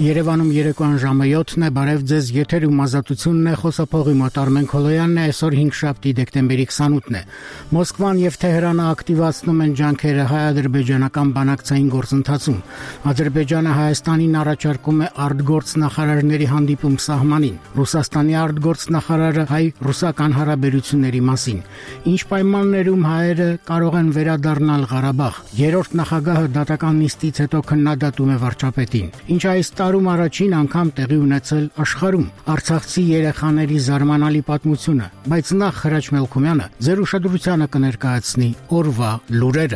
Երևանում երեկոյան ժամը 7-ն է, բարև ձեզ, եթերում ազատությունն է, խոսափողի մոտ Արմեն Քոլոյանն է, այսօր 5-շաբթի դեկտեմբերի 28-ն է։ Մոսկվան եւ Թեհրանը ակտիվացնում են ջանքերը հայ-ադրբեջանական բանակցային գործընթացում։ Ադրբեջանը Հայաստանին առաջարկում է արտգործնախարարների հանդիպում սահմանին։ Ռուսաստանի արտգործնախարարը հայ-ռուսական հարաբերությունների մասին։ Ինչ պայմաններում հայերը կարող են վերադառնալ Ղարաբաղ։ Երրորդ նախագահը դատական նիստից հետո քննադատում է վարչապետին։ Ինչ այս տարում առաջին անգամ տեղի ունեցել աշխարհում արցախցի երեխաների զարմանալի պատմությունը, բայց նախ Հրաչ Մելքումյանը ձեր ուշադրությանը կներկայացնի օրվա լուրերը։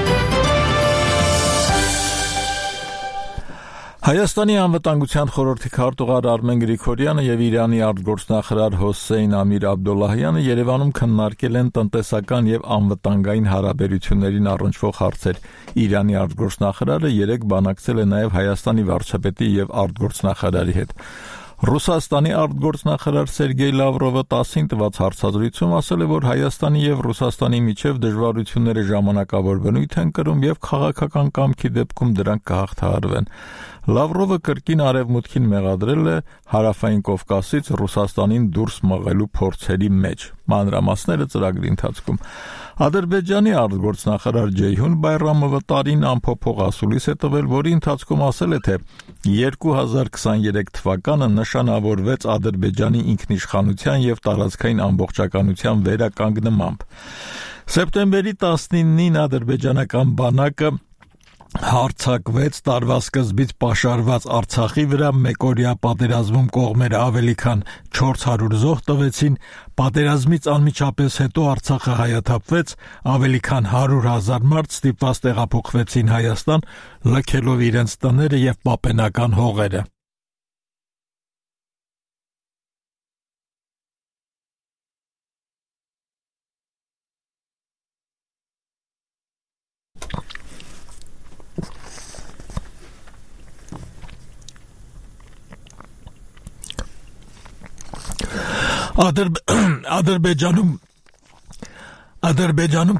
Հայաստանի անվտանգության խորհրդի քարտուղար Արմեն Գրիգորյանը եւ Իրանի արտգործնախարար Հոսեյն Ամիր Աբդոլլահյանը Երևանում քննարկել են տնտեսական եւ անվտանգային հարաբերություններին առնչվող հարցեր։ Իրանի արտգործնախարարը երեկ բանակցել է նաեւ Հայաստանի վարչապետի եւ արտգործնախարարի հետ։ Ռուսաստանի արտգործնախարար Սերգեյ Լավրովը 10-ին տված հարցազրույցում ասել է, որ Հայաստանի եւ Ռուսաստանի միջև դժվարությունները ժամանակավոր բնույթ են կրում եւ քաղաքական կամքի դեպքում դրանք կհաղթահարվեն։ Լավրովը կրկին արևմուտքին մեղադրել է հարավային Կովկասից Ռուսաստանին դուրս մղելու փորձերի մեջ։ Մանրամասները ծրագրի ընթացքում։ Ադրբեջանի արտգործնախարար Ջեյհուն Բայրամովը տարին ամփոփող ասուլիս է տվել, որի ընթացքում ասել է, թե 2023 թվականը նշանավորվեց Ադրբեջանի ինքնիշխանության եւ տարածքային ամբողջականության վերականգնմամբ։ Սեպտեմբերի 19-ին ադրբեջանական բանակը հարձակվեց տարվա սկզբից պաշարված Արցախի վրա, մեկօրյա պատերազմում կողմերը ավելի քան 400 զոհ տվեցին, պատերազմից անմիջապես հետո Արցախը հայաթափվեց, ավելի քան 100,000 մարդ ստիպված տեղափոխվեցին Հայաստան, լքելով իրենց տները եւ պապենական հողերը։ Ադրբեջանում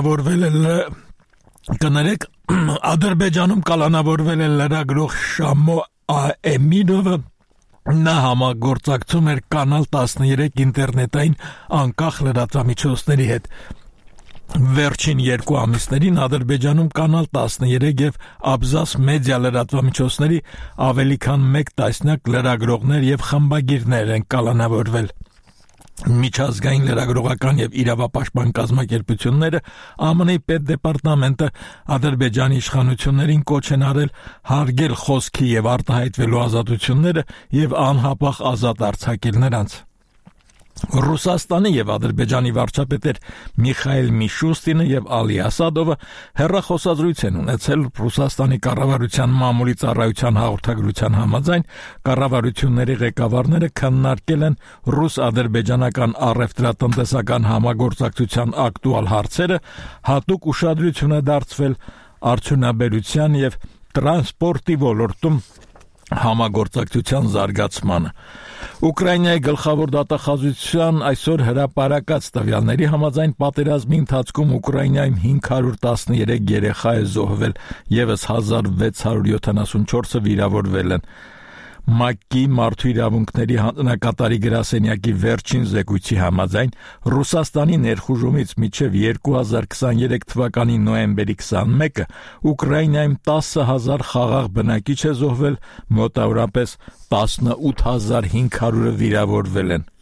կալանավորվել է լրագրող Շամո Էմինովը, նա համագործակցում էր Կանալ 13 ինտերնետային անկախ լրատվամիջոցների հետ։ Վերջին 2 ամիսներին Ադրբեջանում Կանալ 13 եւ Աբզաս մեդիա լրատվամիջոցների ավելի քան 1 տասնյակ լրագրողներ եւ խմբագիրներ են կալանավորվել։ Միջազգային լրագրողական եւ իրավապաշտպան կազմակերպությունները ԱՄՆ-ի պետդեպարտամենտը Ադրբեջանի իշխանություններին կոչ են արել հարգել խոսքի եւ արտահայտվելու ազատությունները եւ անհապաղ ազատ արձակել նրանց։ Ռուսաստանի եւ Ադրբեջանի վարչապետեր Միխայել Միշուստինը եւ Ալի Ասադովը հեռախոսազրույց են ունեցել Ռուսաստանի կառավարության մամուլի ծառայության հաղորդագրության համաձայն կառավարությունների ղեկավարները քննարկել են ռուս-ադրբեջանական առևտրատնտեսական համագործակցության ակտուալ հարցերը, հատուկ ուշադրություն է դարձվել արդյունաբերության եւ տրանսպորտի ոլորտում համագործակցության զարգացմանը։ Ուկրաինայի գլխավոր դատախազության այսօր հրապարակած տվյալների համաձայն պատերազմի ընթացքում Ուկրաինայում 513 երեխա է զոհվել, եւս 1674-ը վիրավորվել են։ ՄԱԿ-ի մարդու իրավունքների հանձնակատարի գրասենյակի վերջին զեկույցի համաձայն Ռուսաստանի ներխուժումից մինչև 2023 թվականի նոյեմբերի 21-ը Ուկրաինայում 10,000 խաղաղ բնակիչ է զոհվել, մոտավորապես 18,500-ը վիրավորվել են։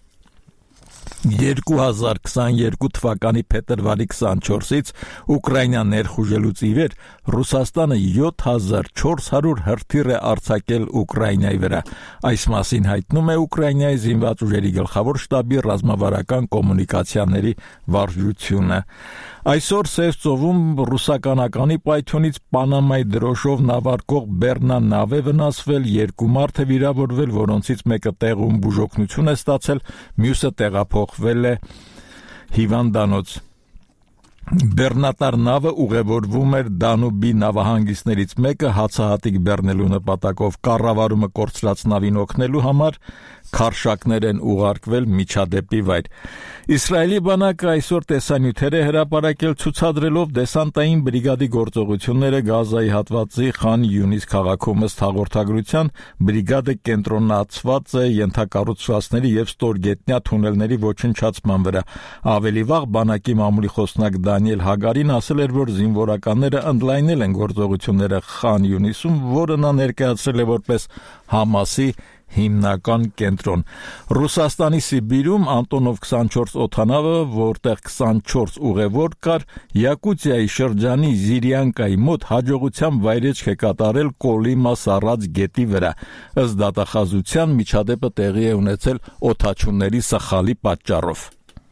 2022 թվականի փետրվարի 24-ից Ուկրաինա ներխուժելուց ի վեր Ռուսաստանը 7400 հրթիռ է արձակել Ուկրաինայի վրա։ Այս մասին հայտնում է Ուկրաինայի զինված ուժերի գլխավոր շտաբի ռազմավարական կոմունիկացիաների վարժությունը։ Այսօր Սև ծովում ռուսականականի պայթյունից Պանամայի դրոշով նավարկող Բեռնա նավ է վնասվել, 2 մարդ է վիրավորվել, որոնցից մեկը տեղում բուժօգնություն է ստացել, մյուսը տեղափոխվել է հիվանդանոց։ Բեռնատար նավը ուղևորվում էր Դանուբի նավահանգիստներից մեկը հացահատիկ բեռնելու նպատակով կառավարումը կորցրած նավին օգնելու համար քարշակներ են ուղարկվել միջադեպի վայր։ Իսրայելի բանակը այսօր տեսանյութեր է հրապարակել ցուցադրելով դեսանտային բրիգադի գործողությունները Գազայի հատվածի Խան Յունիս քաղաքում ըստ հաղորդագրության բրիգադը կենտրոնացված է ենթակառուցվածքների եւ ստորգետնյա թունելների ոչնչացման վրա։ Ավելի վաղ բանակի մամուլի խոսնակ Դանիել Հագարին ասել էր, որ զինվորականները ընդլայնել են գործողությունները Խան Յունիսում, որը նա ներկայացրել է որպես Համասի հիմնական կենտրոն։ Ռուսաստանի Սիբիրում Անտոնով 24 օդանավը, որտեղ 24 ուղևոր կար, Յակուտիայի շրջանի Զիրյանկայի մոտ հաջողությամբ վայրեջք է կատարել Կոլիմա Սառած գետի վրա։ Ըստ դատախազության միջադեպը տեղի է ունեցել օդաչուների սխալի պատճառով։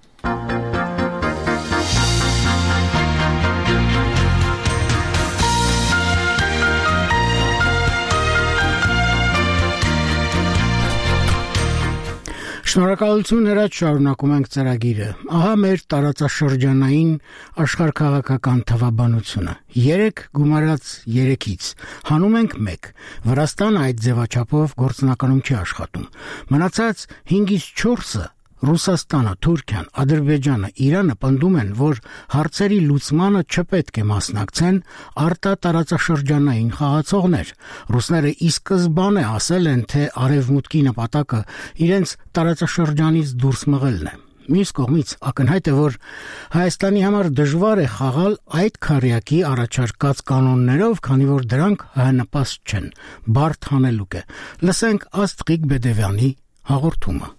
Շնորհակալություն հրաչ շարունակում ենք ծրագիրը։ Ահա մեր տարածաշրջանային աշխարհքաղաքական թվաբանությունը։ 3 գումարած 3-ից հանում ենք 1։ Վրաստանը այդ ձևաչափով գործնականում չի աշխատում։ Մնացած 5-ից 4-ը Ռուսաստանը, Թուրքիան, Ադրբեջանը, Իրանը պնդում են, որ հարցերի լուծմանը չպետք է մասնակցեն արտատարածաշրջանային խաղացողներ։ Ռուսները ի սկզբանե ասել են, թե արևմուտքի նպատակը իրենց տարածաշրջանից դուրս մղելն է։ Մյուս կողմից ակնհայտ է, որ Հայաստանի համար դժվար է խաղալ այդ քառյակի առաջարկած կանոններով, քանի որ դրանք հայանպաստ չեն, բարդ հանելուկ է։ Լսենք Աստղիկ Բեդևյանի հաղորդումը։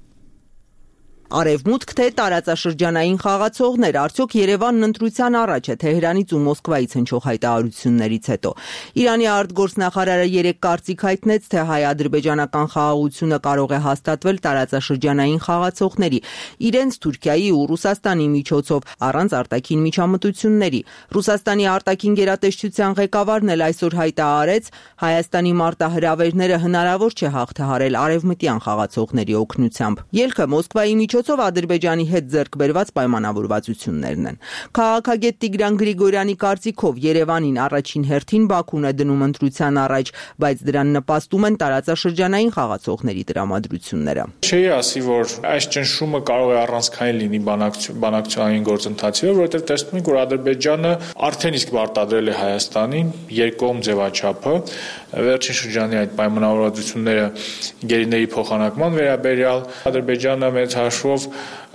Արևմուտք թե տարածաշրջանային խաղացողներ, արդյոք Երևանն ընտրության առաջ է Թեհրանից ու Մոսկվայից հնչող հայտարարություններից հետո։ Իրանի արտգործնախարարը 3 կարծիք հայտնեց, թե հայ-ադրբեջանական խաղաղությունը կարող է հաստատվել տարածաշրջանային խաղացողների, իրենց Թուրքիայի ու Ռուսաստանի միջոցով, առանց արտաքին միջամտությունների։ Ռուսաստանի արտաքին գերատեսչության ղեկավարն էլ այսօր հայտարարեց, Հայաստանի մարտահրավերները հնարավոր չէ հաղթահարել արևմտյան խաղացողների օգնությամբ։ Ելքը Մոսկվայի միջոցով Ադրբեջանի հետ ձեռք բերված պայմանավորվածություններն են։ Քաղաքագետ Տիգրան Գրիգորյանի կարծիքով Երևանին առաջին հերթին Բաքուն է դնում ընտրության առաջ, բայց դրան նպաստում են տարածաշրջանային խաղացողների տրամադրությունները։ Չի ասի, որ այս ճնշումը կարող է առանցքային լինի բանակցային գործընթացի, որովհետև տեսնում ենք, որ Ադրբեջանը արդեն իսկ պարտադրել է Հայաստանին երկկողմ ձևաչափը, վերջին շրջանի այդ պայմանավորվածությունները գերիների փոխանակման վերաբերյալ Ադրբեջանը մեծ հաշվով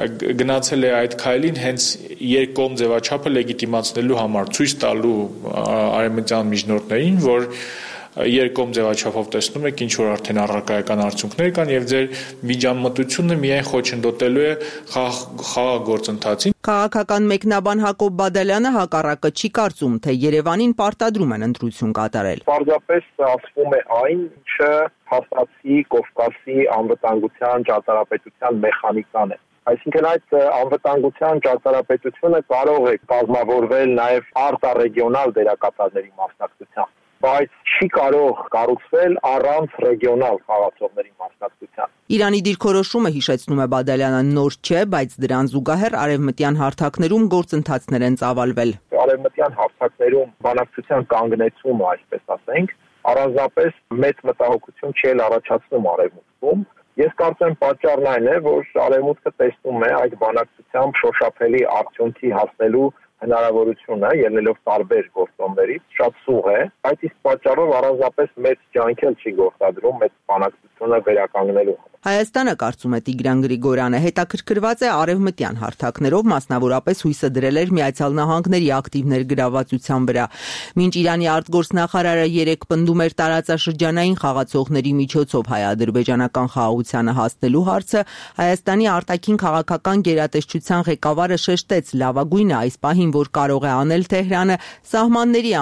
գնացել է այդ քայլին հենց երկկողմ ձևաչափը լեգիտիմացնելու համար, ցույց տալու արևմտյան միջնորդներին, որ երկկողմ ձևաչափով տեսնում եք ինչ որ արդեն առարկայական արդյունքներ կան եւ ձեր միջամտությունը միայն խոչընդոտելու է խաղաղ գործընթացին։ Քաղաքական մեկնաբան Հակոբ Բադալյանը հակառակը չի կարծում, թե Երևանին պարտադրում են ընտրություն կատարել։ Պարզապես ասվում է այն, ինչը հաստատի Կովկասի անվտանգության ճարտարապետության մեխանիկան է։ Այսինքն այդ անվտանգության ճարտարապետությունը կարող է կազմավորվել նաև արտառեգիոնալ դերակատարների մասնակցությամբ, բայց չի կարող կառուցվել առանց ռեգիոնալ խաղացողների մասնակցության։ Իրանի դիրքորոշումը, հիշեցնում է Բադալյանը, նոր չէ, բայց դրան զուգահեռ արևմտյան հարթակներում գործընթացներ են ծավալվել։ Արևմտյան հարթակներում բանակցության կանգնեցումը, այսպես ասենք, առանձնապես մեծ մտահոգություն չի առաջացնում արևմուտքում։ Ես կարծում եմ պատճառն այն է, որ արևմուտքը տեսնում է այդ բանակցությամբ շոշափելի արդյունքի հասնելու հնարավորությունը ելնելով տարբեր գործոններից շատ սուղ է, այդ իսկ պատճառով առանձնապես մեծ ջանքեր չի գործադրում այդ բանակցությունը վերականգնելու։ Հայաստանը, կարծում է Տիգրան Գրիգորյանը, հետաքրքրված է արևմտյան հարթակներով, մասնավորապես հույսը դրել էր Միացյալ Նահանգների ակտիվ ներգրավվածության վրա։ Մինչ Իրանի արտգործնախարարը 3 պնդում էր տարածաշրջանային խաղացողների միջոցով հայ-ադրբեջանական խաղաղությանը հասնելու հարցը, Հայաստանի արտաքին քաղաքական գերատեսչության ղեկավարը շեշտեց լավագույնը այս պահին, որ կարող է անել Թեհրանը, սահմանների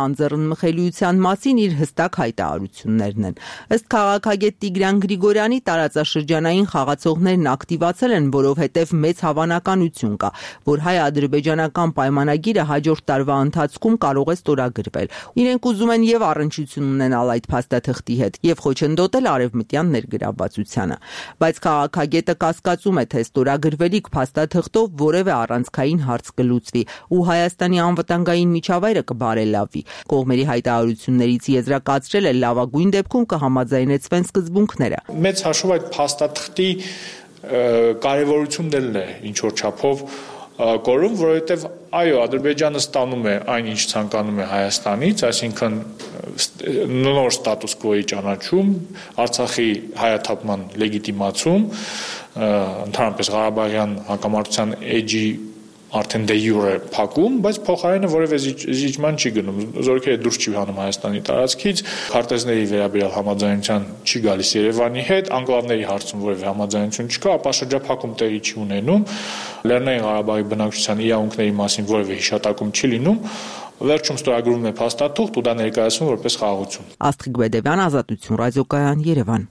անձեռնմխելիության մասին իր հստակ հայտարարություններն են։ Ըստ քաղաքագետ Տիգրան Գրիգորյանի, տարածաշրջանային տարածաշրջանային խաղացողներն ակտիվացել են, որովհետև մեծ հավանականություն կա, որ հայ-ադրբեջանական պայմանագիրը հաջորդ տարվա ընթացքում կարող է ստորագրվել։ Իրենք ուզում են եւ առնչություն ունենալ այդ փաստաթղթի հետ եւ խոչընդոտել արևմտյան ներգրավվածությանը, բայց քաղաքագետը կասկածում է, թե ստորագրվելիք փաստաթղթով որևէ առանցքային հարց կլուծվի ու Հայաստանի անվտանգային միջավայրը կբարելավի։ Կողմերի հայտարարություններից եզրակացրել է լավագույն դեպքում կհամաձայնեցվեն սկզբունքները։ Մեծ հաշվով այդ փաստաթղթի կարևորությունն է ինչ որ չափով կորում, որովհետև այո, Ադրբեջանը ստանում է այն, ինչ ցանկանում է Հայաստանից, այսինքն նոր ստատուս կվոյի ճանաչում, Արցախի հայաթափման լեգիտիմացում, ընդհանրապես Ղարաբաղյան հակամարտության էջի արդեն դե յուրե փակում, բայց փոխարենը որևէ զիջման չի գնում, զորքերը դուրս չի հանում Հայաստանի տարածքից, քարտեզների վերաբերյալ համաձայնության չի գալիս Երևանի հետ, անկլավների հարցում որևէ համաձայնություն չկա, ապա շրջափակում տեղի չի ունենում, Լեռնային Ղարաբաղի բնակչության իրավունքների մասին որևէ հիշատակում չի լինում, վերջում ստորագրվում է փաստաթուղթ ու դա ներկայացվում որպես խաղաղություն։ Աստղիկ Բեդևյան, Ազատություն ռադիոկայան, Երևան։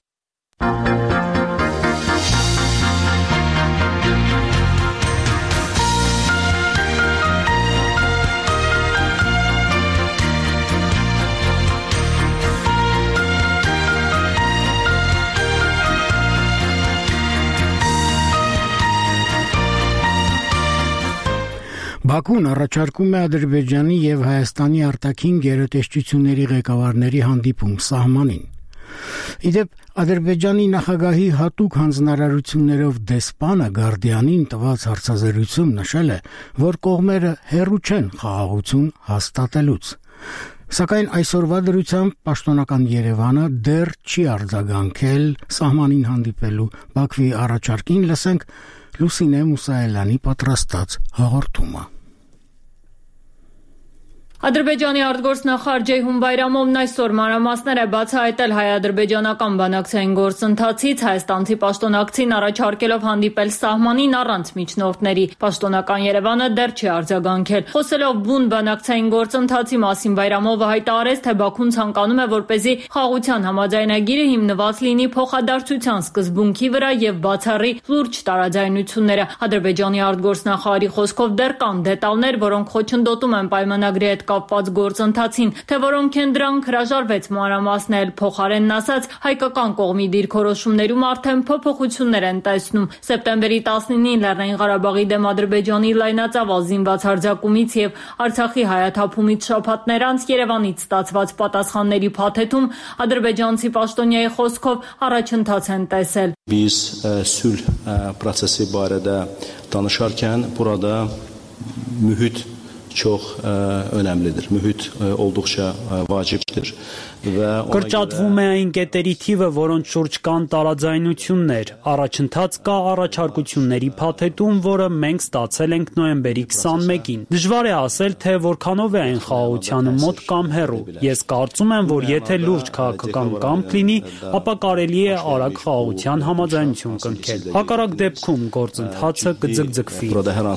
Բաքուն առաջարկում է Ադրբեջանի եւ Հայաստանի արտաքին գերատեսչությունների ղեկավարների հանդիպում սահմանին։ Իդեպ Ադրբեջանի նախագահի հատուկ հանձնարարություններով դեսպանը Գարդիանին տված հարցազրույցում նշել է, որ կողմերը հեռու չեն խաղաղություն հաստատելուց։ Սակայն այսօրվա դրությամբ պաշտոնական Երևանը դեռ չի արձագանքել սահմանին հանդիպելու Բաքվի առաջարկին, լսենք Լուսինե Մուսայելյանի պատրաստած հաղորդումը։ Ադրբեջանի արտգործնախարար Ceyhun Bayramovն այսօր մանրամասներ է բացահայտել հայ-ադրբեջանական բանակցային գործընթացից, հայաստանցի պաշտոնակցին առաջարկելով հանդիպել սահմանին առանց միջնորդների։ Պաշտոնական Երևանը դեռ չի արձագանքել։ Խոսելով բուն բանակցային գործընթացի մասին Բայրամովը հայտարարեց, թե Բաքուն ցանկանում է, որպեսզի խաղաղության համաձայնագիրը հիմնված լինի փոխադարձության սկզբունքի վրա եւ բացառի լուրջ տարաձայնությունները։ Ադրբեջանի արտգործնախարարի խոսքով դեռ կան դետալներ, որոնք խոչընդոտում են պայմանագրի հետ կապված գործընթացին, թե որոնք են դրանք հրաժարվեց մանրամասնել, փոխարենն ասած հայկական կողմի դիրքորոշումներում արդեն փոփոխություններ են տեսնում։ Սեպտեմբերի 19-ին Լեռնային Ղարաբաղի դեմ Ադրբեջանի լայնածավալ զինված հարձակումից եւ Արցախի հայաթափումից շաբաթներ անց Երևանից ստացված պատասխանների փաթեթում ադրբեջանցի պաշտոնյայի խոսքով առաջընթաց են տեսել։ Biz sülh prosesi barədə danışarkən burada mühit çox önəmlidir. Mühit olduqca vacibdir. Կրճատվում է այն կետերի թիվը, որոնց շուրջ կան տարաձայնություններ։ Առաջընթաց կա առաջարկությունների փաթեթում, որը մենք ստացել ենք նոյեմբերի 21-ին։ Դժվար է ասել, թե որքանով է այն խաղաղությանը մոտ կամ հեռու։ Ես կարծում եմ, որ եթե լուրջ քաղաքական կամք լինի, ապա կարելի է արագ խաղաղության համաձայնություն կնքել։ Հակառակ դեպքում գործընթացը կձգձգվի։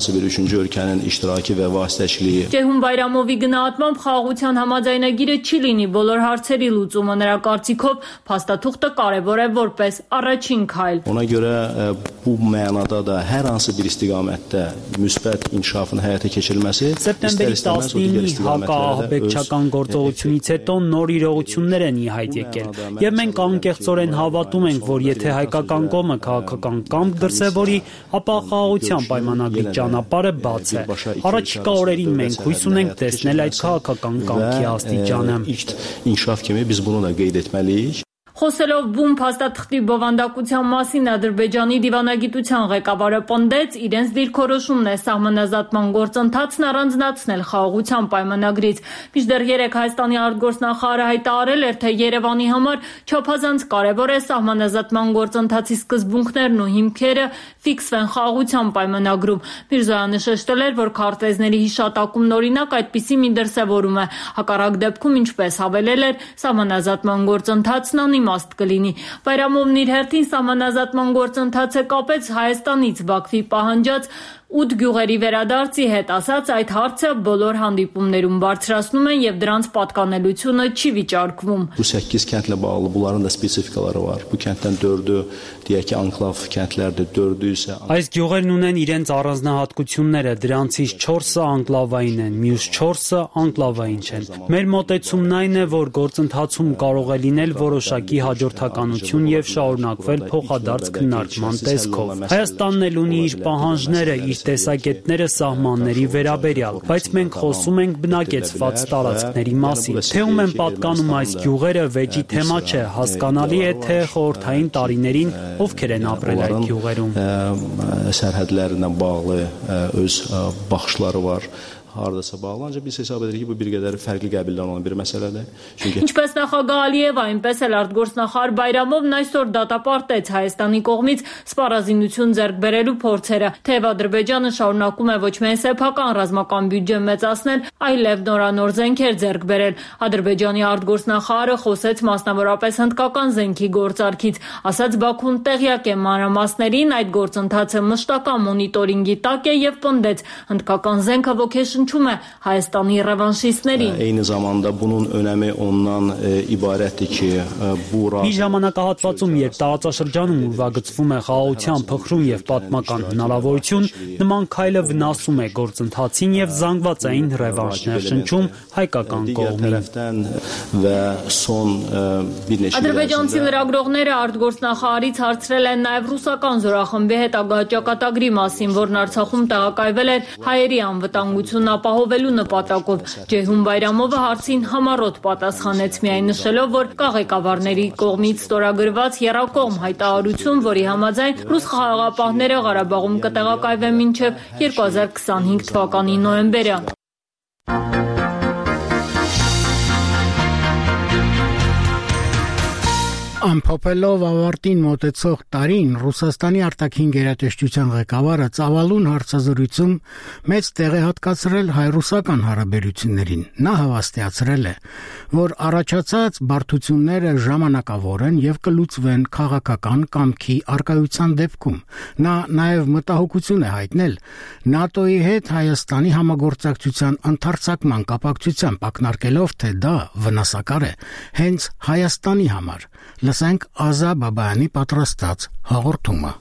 Ceyhun Bayramovի գնահատմամբ խաղաղության համաձայնագիրը չի լինի բոլոր հարցերի լուծումը, նրա կարծիքով փաստաթուղթը կարևոր է որպես առաջին քայլ։ Ona görə bu mənada da hər hansı bir istiqamətdə müsbət inkişafın həyata keçirilməsi Սեպտեմբերի 19-ի հակաահաբեկչական գործողությունից հետո նոր իրողություններ են ի հայտ եկել, եւ մենք անկեղծորեն հավատում ենք, որ եթե հայկական կողմը քաղաքական կամք դրսևորի, ապա խաղաղության պայմանագրի ճանապարհը բաց է։ Առաջիկա օրերին մենք հույս ունենք տեսնել այդ քաղաքական կամքի աստիճանը։ İnkişaf kimi biz bunu da qeyd etməliyik. Խոսելով բուն փաստաթղթի բովանդակության մասին Ադրբեջանի դիվանագիտության ղեկավարը պնդեց, իրենց դիրքորոշումն է սահմանազատման գործընթացն առանձնացնել խաղաղության պայմանագրից։ Մինչդեռ երեկ Հայաստանի արտգործնախարարը հայտարարել էր, թե Երևանի համար չափազանց կարևոր է սահմանազատման գործընթացի սկզբունքներն ու հիմքերը ֆիքսվեն խաղաղության պայմանագրում։ Միրզոյանը շեշտել էր, որ քարտեզների հիշատակումն օրինակ այդպիսի մի դրսևորում է։ Հակառակ դեպքում, ինչպես հավելել էր, սահմանազատման գործընթացն անիմաստ կլինի։ Բայրամովն իր հերթին սահմանազատման գործընթացը կապեց Հայաստանից Բաքվի պահանջած 8 գյուղերի վերադարձի հետ, ասած այդ հարցը բոլոր հանդիպումներում բարձրացնում են եւ դրանց պատկանելությունը չի վիճարկվում։ Bu 8 kəndlə bağlı bunların da spesifikaları var. Bu kənddən 4-ü deyək ki, anklav kəndlərdir, 4-ü isə Այս գյուղերն ունեն իրենց առանձնահատկությունները, դրանցից 4-ը անկլավային են, մյուս 4-ը անկլավային չեն։ Մեր մոտեցումն այն է, որ գործընթացում կարող է լինել որոշակի հաջորդականություն եւ շարունակվել փոխադարձ քննարկման տեսքով։ Հայաստանն էլ ունի իր պահանջները, իր տեսակետները սահմանների վերաբերյալ, բայց մենք խոսում ենք բնակեցված տարածքների մասին։ Թե ում են պատկանում այս գյուղերը վեճի թեմա չէ, հասկանալի է, թե խորհրդային տարիներին ովքեր են ապրել այդ գյուղերում։ Sərhədlərindən bağlı öz baxışları var. Hardasa bağlı, ancaq biz hesab edirik ki, bu bir qədər fərqli qəbildən olan bir məsələdir. Ինչպես նախագահ Ալիևը, այնպես էլ արտգործնախարար Բայրամովն այսօր դատապարտեց Հայաստանի կողմից սպառազինություն ձեռք բերելու փորձերը, թեև Ադրբեջանը շարունակում է ոչ միայն սեփական ռազմական բյուջե մեծացնել, այլև նորանոր զենքեր ձեռք բերել։ Ադրբեջանի արտգործնախարարը խոսեց մասնավորապես հնդկական զենքի գործարքից, ասաց Բաքուն տեղյակ է մանրամասներին, այդ գործընթացը մշտական մոնիտորինգի տակ է եւ պնդեց հնդկական զենքը ոգեշնչում է Հայաստանի ռևանշիստներին։ Eyni zamanda bunun önəmi ondan ibarətdir ki, bu Մի ժամանակահատվածում, երբ տարածաշրջանում ուրվագծվում է խաղաղության փխրուն եւ պատմական հնարավորություն, նման քայլը վնասում է գործընթացին եւ զանգվածային ռևանշներ շնչում հայկական կողմին։ Və son bir neçə Ադրբեջանցի լրագրողները արտգործնախարարից հարցրել են նաեւ ռուսական զորախմբի հետագա ճակատագրի մասին, որն Արցախում տեղակայվել էր հայերի անվտանգությունն ապահովելու նպատակով։ Ջեյհուն Բայրամովը հարցին համառոտ պատասխանեց, միայն նշելով, որ կա ղեկավարների կողմից ստորագրված եռակողմ հայտարարություն, որի համաձայն ռուս խաղաղապահները Ղարաբաղում կտեղակայվեն մինչև 2025 թվականի նոյեմբերը։ Ամփոփելով ավարտին մոտեցող տարին Ռուսաստանի արտաքին գերատեսչության ղեկավարը ծավալուն հարցազրույցում մեծ տեղ է հատկացրել հայ-ռուսական հարաբերություններին։ Նա հավաստիացրել է, որ առաջացած բարդությունները ժամանակավոր են եւ կլուծվեն քաղաքական կամքի արկայության դեպքում։ Նա նաեւ մտահոգություն է հայտնել ՆԱՏՕ-ի հետ Հայաստանի համագործակցության ընդարձակման կապակցությամբ, ակնարկելով, թե դա վնասակար է հենց Հայաստանի համար։ Լսենք Ազա Բաբայանի պատրաստած հաղորդումը։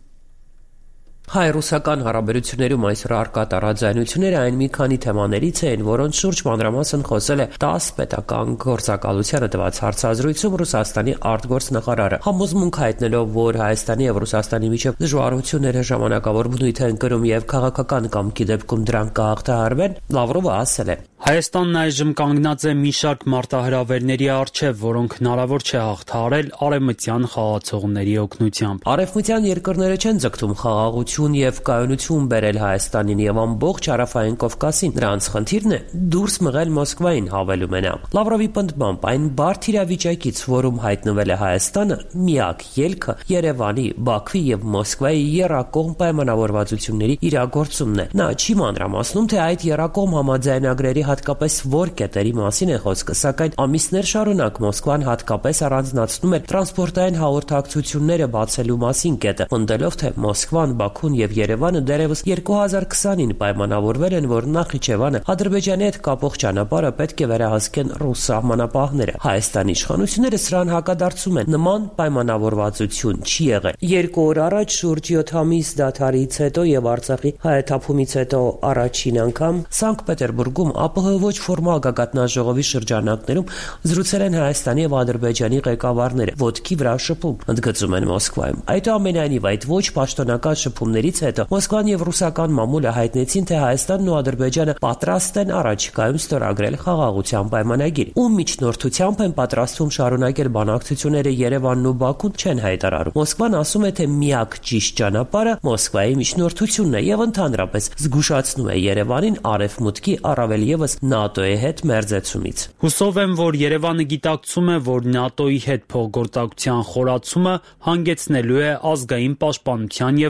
Հայ-ռուսական հարաբերություններում այսօր առկա տարաձայնությունները այն մի քանի թեմաներից են, որոնց շուրջ մանրամասն խոսել է 10 պետական գործակալությանը տված հարցազրույցում Ռուսաստանի արտգործնախարարը, համոզմունք հայտնելով, որ Հայաստանի եւ Ռուսաստանի միջև դժվարությունները ժամանակավոր բնույթ են կրում եւ քաղաքական կամքի դեպքում դրանք կհաղթահարվեն, Լավրովը ասել է. Հայաստանն այժմ կանգնած է մի շարք մարտահրավերների առջև, որոնք հնարավոր չէ հաղթահարել արևմտյան խաղացողների օգնությամբ։ Արևմտյան երկրները չեն ձգտում խաղաղություն եւ կայունություն բերել Հայաստանին եւ ամբողջ Հարավային Կովկասին։ Նրանց խնդիրն է դուրս մղել Մոսկվային, հավելում է նա։ Լավրովի պնդմամբ այն բարդ իրավիճակից, որում հայտնվել է Հայաստանը, միակ ելքը Երևանի, Բաքվի եւ Մոսկվայի եռակողմ պայմանավորվածությունների իրագործումն է։ Նա չի մանրամասնում, թե այդ եռակողմ համաձայնագրերի հատկապես որ կետերի մասին է խոսքը, սակայն ամիսներ շարունակ Մոսկվան հատկապես առանձնացնում է տրանսպորտային հաղորդակցությունները բացելու մասին կետը, պնդելով, թե Մոսկվան, Բաքուն եւ Երևանը դեռևս 2020-ին պայմանավորվել են, որ Նախիջևանը Ադրբեջանի հետ կապող ճանապարհը պետք է վերահսկեն ռուս սահմանապահները։ Հայաստանի իշխանությունները սրան հակադարձում են, նման պայմանավորվածություն չի եղել։ 2 օր առաջ շուրջ 7 ամիս դադարից հետո եւ Արցախի հայաթափումից հետո առաջին անգամ Սանկտ Պետերբուրգում ԱՊՀ ոչ ֆորմալ գագաթնաժողովի շրջանակներում զրուցել են Հայաստանի եւ Ադրբեջանի ղեկավարները, ոտքի վրա շփում, ընդգծում են Մոսկվայում։ Այդուամենայնիվ այդ ոչ պաշտոնական շփումներից հետո Մոսկվան եւ ռուսական մամուլը հայտնեցին, թե Հայաստանն ու Ադրբեջանը պատրաստ են առաջիկայում ստորագրել խաղաղության պայմանագիր։ Ում միջնորդությամբ են պատրաստվում շարունակել բանակցությունները Երևանն ու Բաքուն չեն հայտարարում։ Մոսկվան ասում է, թե միակ ճիշտ ճանապարհը Մոսկվայի միջնորդությունն է եւ ընդհանրապես զգուշացնում է Երևանին արևմուտքի առավել եւս ՆԱՏՕ-ի հետ մերձեցումից։ Հուսով եմ, որ Երևանը գիտակցում է, որ ՆԱՏՕ-ի հետ փոխգործակցության խորացումը հանգեցնելու է ազգային պաշտպանության եւ անվտանգության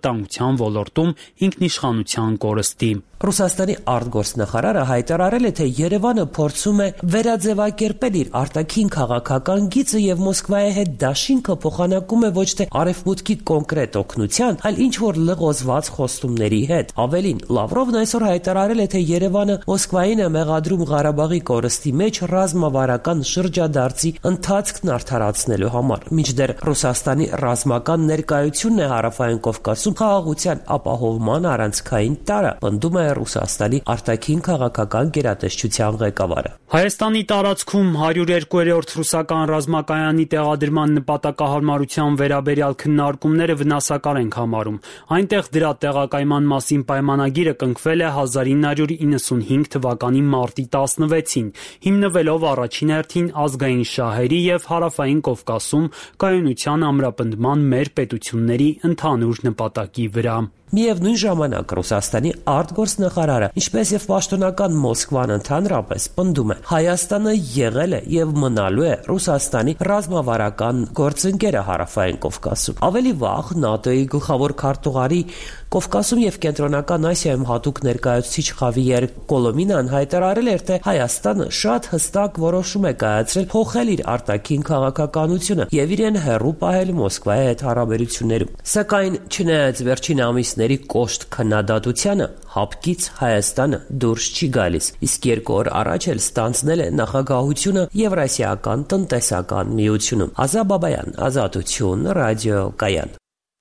անվտանգության ոլորտում ինքնիշխանության կորստի։ Ռուսաստանի արտգործնախարարը հայտարարել է, թե Երևանը փորձում է վերաձևակերպել իր արտաքին քաղաքական գիծը եւ Մոսկվայի հետ դաշինքը փոխանակում է ոչ թե արևմուտքի կոնկրետ օգնության, այլ ինչ-որ լղոզված խոստումների հետ։ Ավելին, Լավրովն այսօր հայտարարել է, թե Երևանը Մոսկվային է մեղադրում Ղարաբաղի կորստի մեջ ռազմավարական շրջադարձի ընթացքն արդարացնելու համար, մինչդեռ Ռուսաստանի ռազմական ներկայությունն է Հարավային Կովկասում խաղաղության ապահովման առանցքային տարը, պնդում է Ռուսաստանի արտաքին քաղաքական գերատեսչության ղեկավարը։ Հայաստանի տարածքում 102-րդ ռուսական ռազմակայանի տեղադրման նպատակահարմարության վերաբերյալ քննարկումները վնասակար ենք համարում։ Այնտեղ դրա տեղակայման մասին պայմանագիրը կնքվել է 1995 թվականի մարտի 16-ին, հիմնվելով առաջին հերթին ազգային շահերի եւ Հարավային Կովկասում կայունության ամրապնդման մեր պետությունների ընդհանուր նպատակի վրա։ Միևնույն ժամանակ Ռուսաստանի արտգործնախարարը, ինչպես եւ պաշտոնական Մոսկվան ընդհանրապես, պնդում է, Հայաստանը եղել է եւ մնալու է Ռուսաստանի ռազմավարական գործընկերը Հարավային Կովկասում։ Ավելի վաղ ՆԱՏՕ-ի գլխավոր քարտուղարի Կովկասում եւ Կենտրոնական Ասիայում հատուկ ներկայացուցիչ Խավիեր Կոլոմինան հայտարարել էր, թե Հայաստանը շատ հստակ որոշում է կայացրել փոխել իր արտաքին քաղաքականությունը եւ իրեն հեռու պահել Մոսկվայի հետ հարաբերություններում։ Սակայն չնայած վերջին ամիսների կոշտ քննադատությանը, հապկից Հայաստանը դուրս չի գալիս, իսկ 2 օր առաջ էլ ստանձնել է նախագահությունը Եվրասիական տնտեսական միությունում։ Ազա Բաբայան, Ազատություն, Ռադիո Կայան։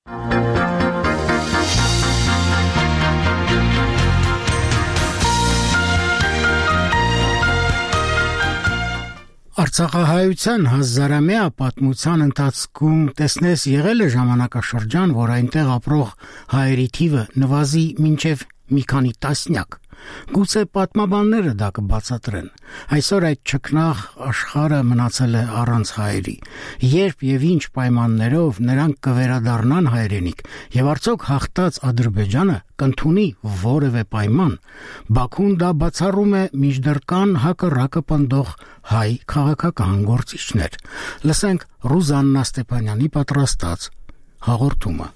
Արցախահայության հազարամյա պատմության ընթացքում տեսնես եղել է ժամանակաշրջան, որ այնտեղ ապրող հայերի թիվը նվազի մինչև մի քանի տասնյակ։ Գուցե պատմաբանները դա կբացատրեն։ Այսօր այդ ճկնաղ աշխարհը մնացել է առանց հայերի։ Երբ եւ ինչ պայմաններով նրանք կվերադառնան հայրենիք, եւ արդյոք հաղթած Ադրբեջանը կընդունի որևէ պայման, Բաքուն դա բացառում է մինչդեռ կան հակառակը պնդող հայ քաղաքական գործիչներ։ Լսենք Ռուզաննա Ստեփանյանի պատրաստած հաղորդումը։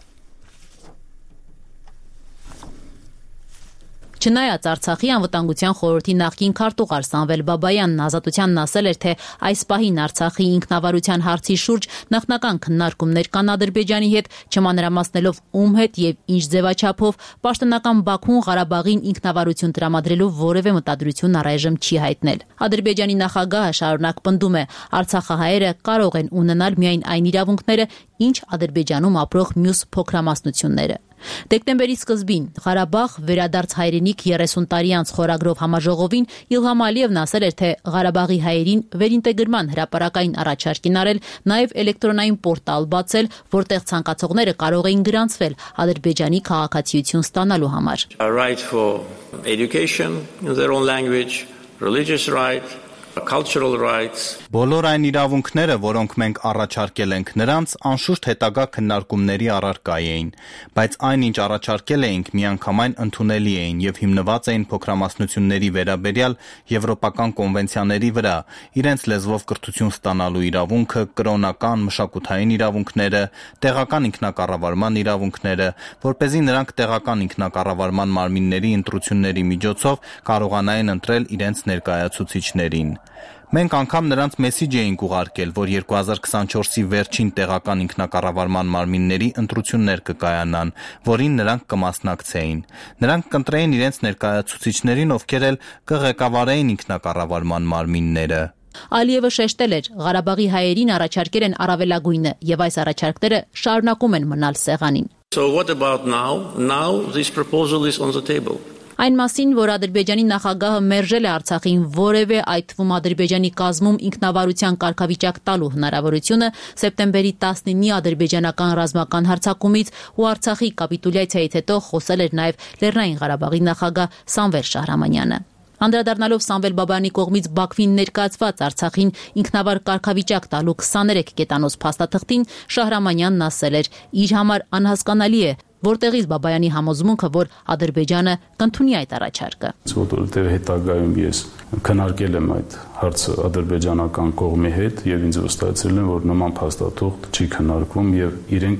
Չնայած Արցախի անվտանգության խորհրդի նախկին քարտուղար Սամվել Բաբայանն Ազատությանն ասել էր, թե այս պահին Արցախի ինքնավարության հարցի շուրջ նախնական քննարկումներ կան Ադրբեջանի հետ, չմանրամասնելով ում հետ եւ ինչ ձևաչափով, պաշտոնական Բաքուն Ղարաբաղին ինքնավարություն տրամադրելու որևէ մտադրություն առայժմ չի հայտնել։ Ադրբեջանի նախագահը շարունակ պնդում է, Արցախահայերը կարող են ունենալ միայն այն իրավունքները, ինչ Ադրբեջանում ապրող մյուս փոքրամասնությունները։ Դեկտեմբերի սկզբին Ղարաբաղ վերադարձ հայրենիք 30 տարի անց խորագրով համաժողովին Իլհամ Ալիևն ասել էր, թե Ղարաբաղի հայերին վերինտեգրման հրապարակային առաջարկին արել, նաև էլեկտրոնային պորտալ բացել, որտեղ ցանկացողները կարող էին գրանցվել Ադրբեջանի քաղաքացիություն ստանալու համար։ Right for education in their own language, religious right, cultural rights. Բոլոր այն իրավունքները, որոնք մենք առաջարկել ենք նրանց, անշուշտ հետագա քննարկումների առարկա էին, բայց այն, ինչ առաջարկել էինք, միանգամայն ընդունելի էին եւ հիմնված էին փոքրամասնությունների վերաբերյալ եվրոպական կոնվենցիաների վրա, իրենց լեզվով կրթություն ստանալու իրավունքը, կրոնական, մշակութային իրավունքները, տեղական ինքնակառավարման իրավունքները, որպեսզի նրանք տեղական ինքնակառավարման մարմինների ընտրությունների միջոցով կարողանային ընտրել իրենց ներկայացուցիչներին։ Մենք անգամ նրանց մեսիջ էինք ուղարկել, որ 2024-ի վերջին տեղական ինքնակառավարման մարմինների ընտրություններ կկայանան, որին նրանք կմասնակցեին։ Նրանք կընտրեին իրենց ներկայացուցիչներին, ովքեր էլ կղեկավարեին ինքնակառավարման մարմինները։ Ալիևը շեշտել էր, Ղարաբաղի հայերին առաջարկել են առավելագույնը եւ այս առաջարկները շարունակում են մնալ սեղանին։ So what about now? Now this proposal is on the table. Այն մասին, որ Ադրբեջանի նախագահը մերժել է Արցախին որևէ, այդ թվում Ադրբեջանի կազմում ինքնավարության կարգավիճակ տալու հնարավորությունը, սեպտեմբերի 19-ի ադրբեջանական ռազմական հարձակումից ու Արցախի կապիտուլյացիայից հետո խոսել էր նաև Լեռնային Ղարաբաղի նախագահ Սամվել Շահրամանյանը։ Անդրադառնալով Սամվել Բաբայանի կողմից Բաքվին ներկայացված Արցախին ինքնավար կարգավիճակ տալու 23 կետանոց փաստաթղթին Շահրամանյանն ասել էր, իր համար անհասկանալի է, որտեղից Բաբայանի համոզմունքը, որ Ադրբեջանը կընդունի այդ առաջարկը։ Որտեղ հետագայում ես քննարկել եմ այդ հարցը ադրբեջանական կողմի հետ եւ ինձ վստահեցրել են, որ նման փաստաթուղթ չի քննարկվում եւ իրենք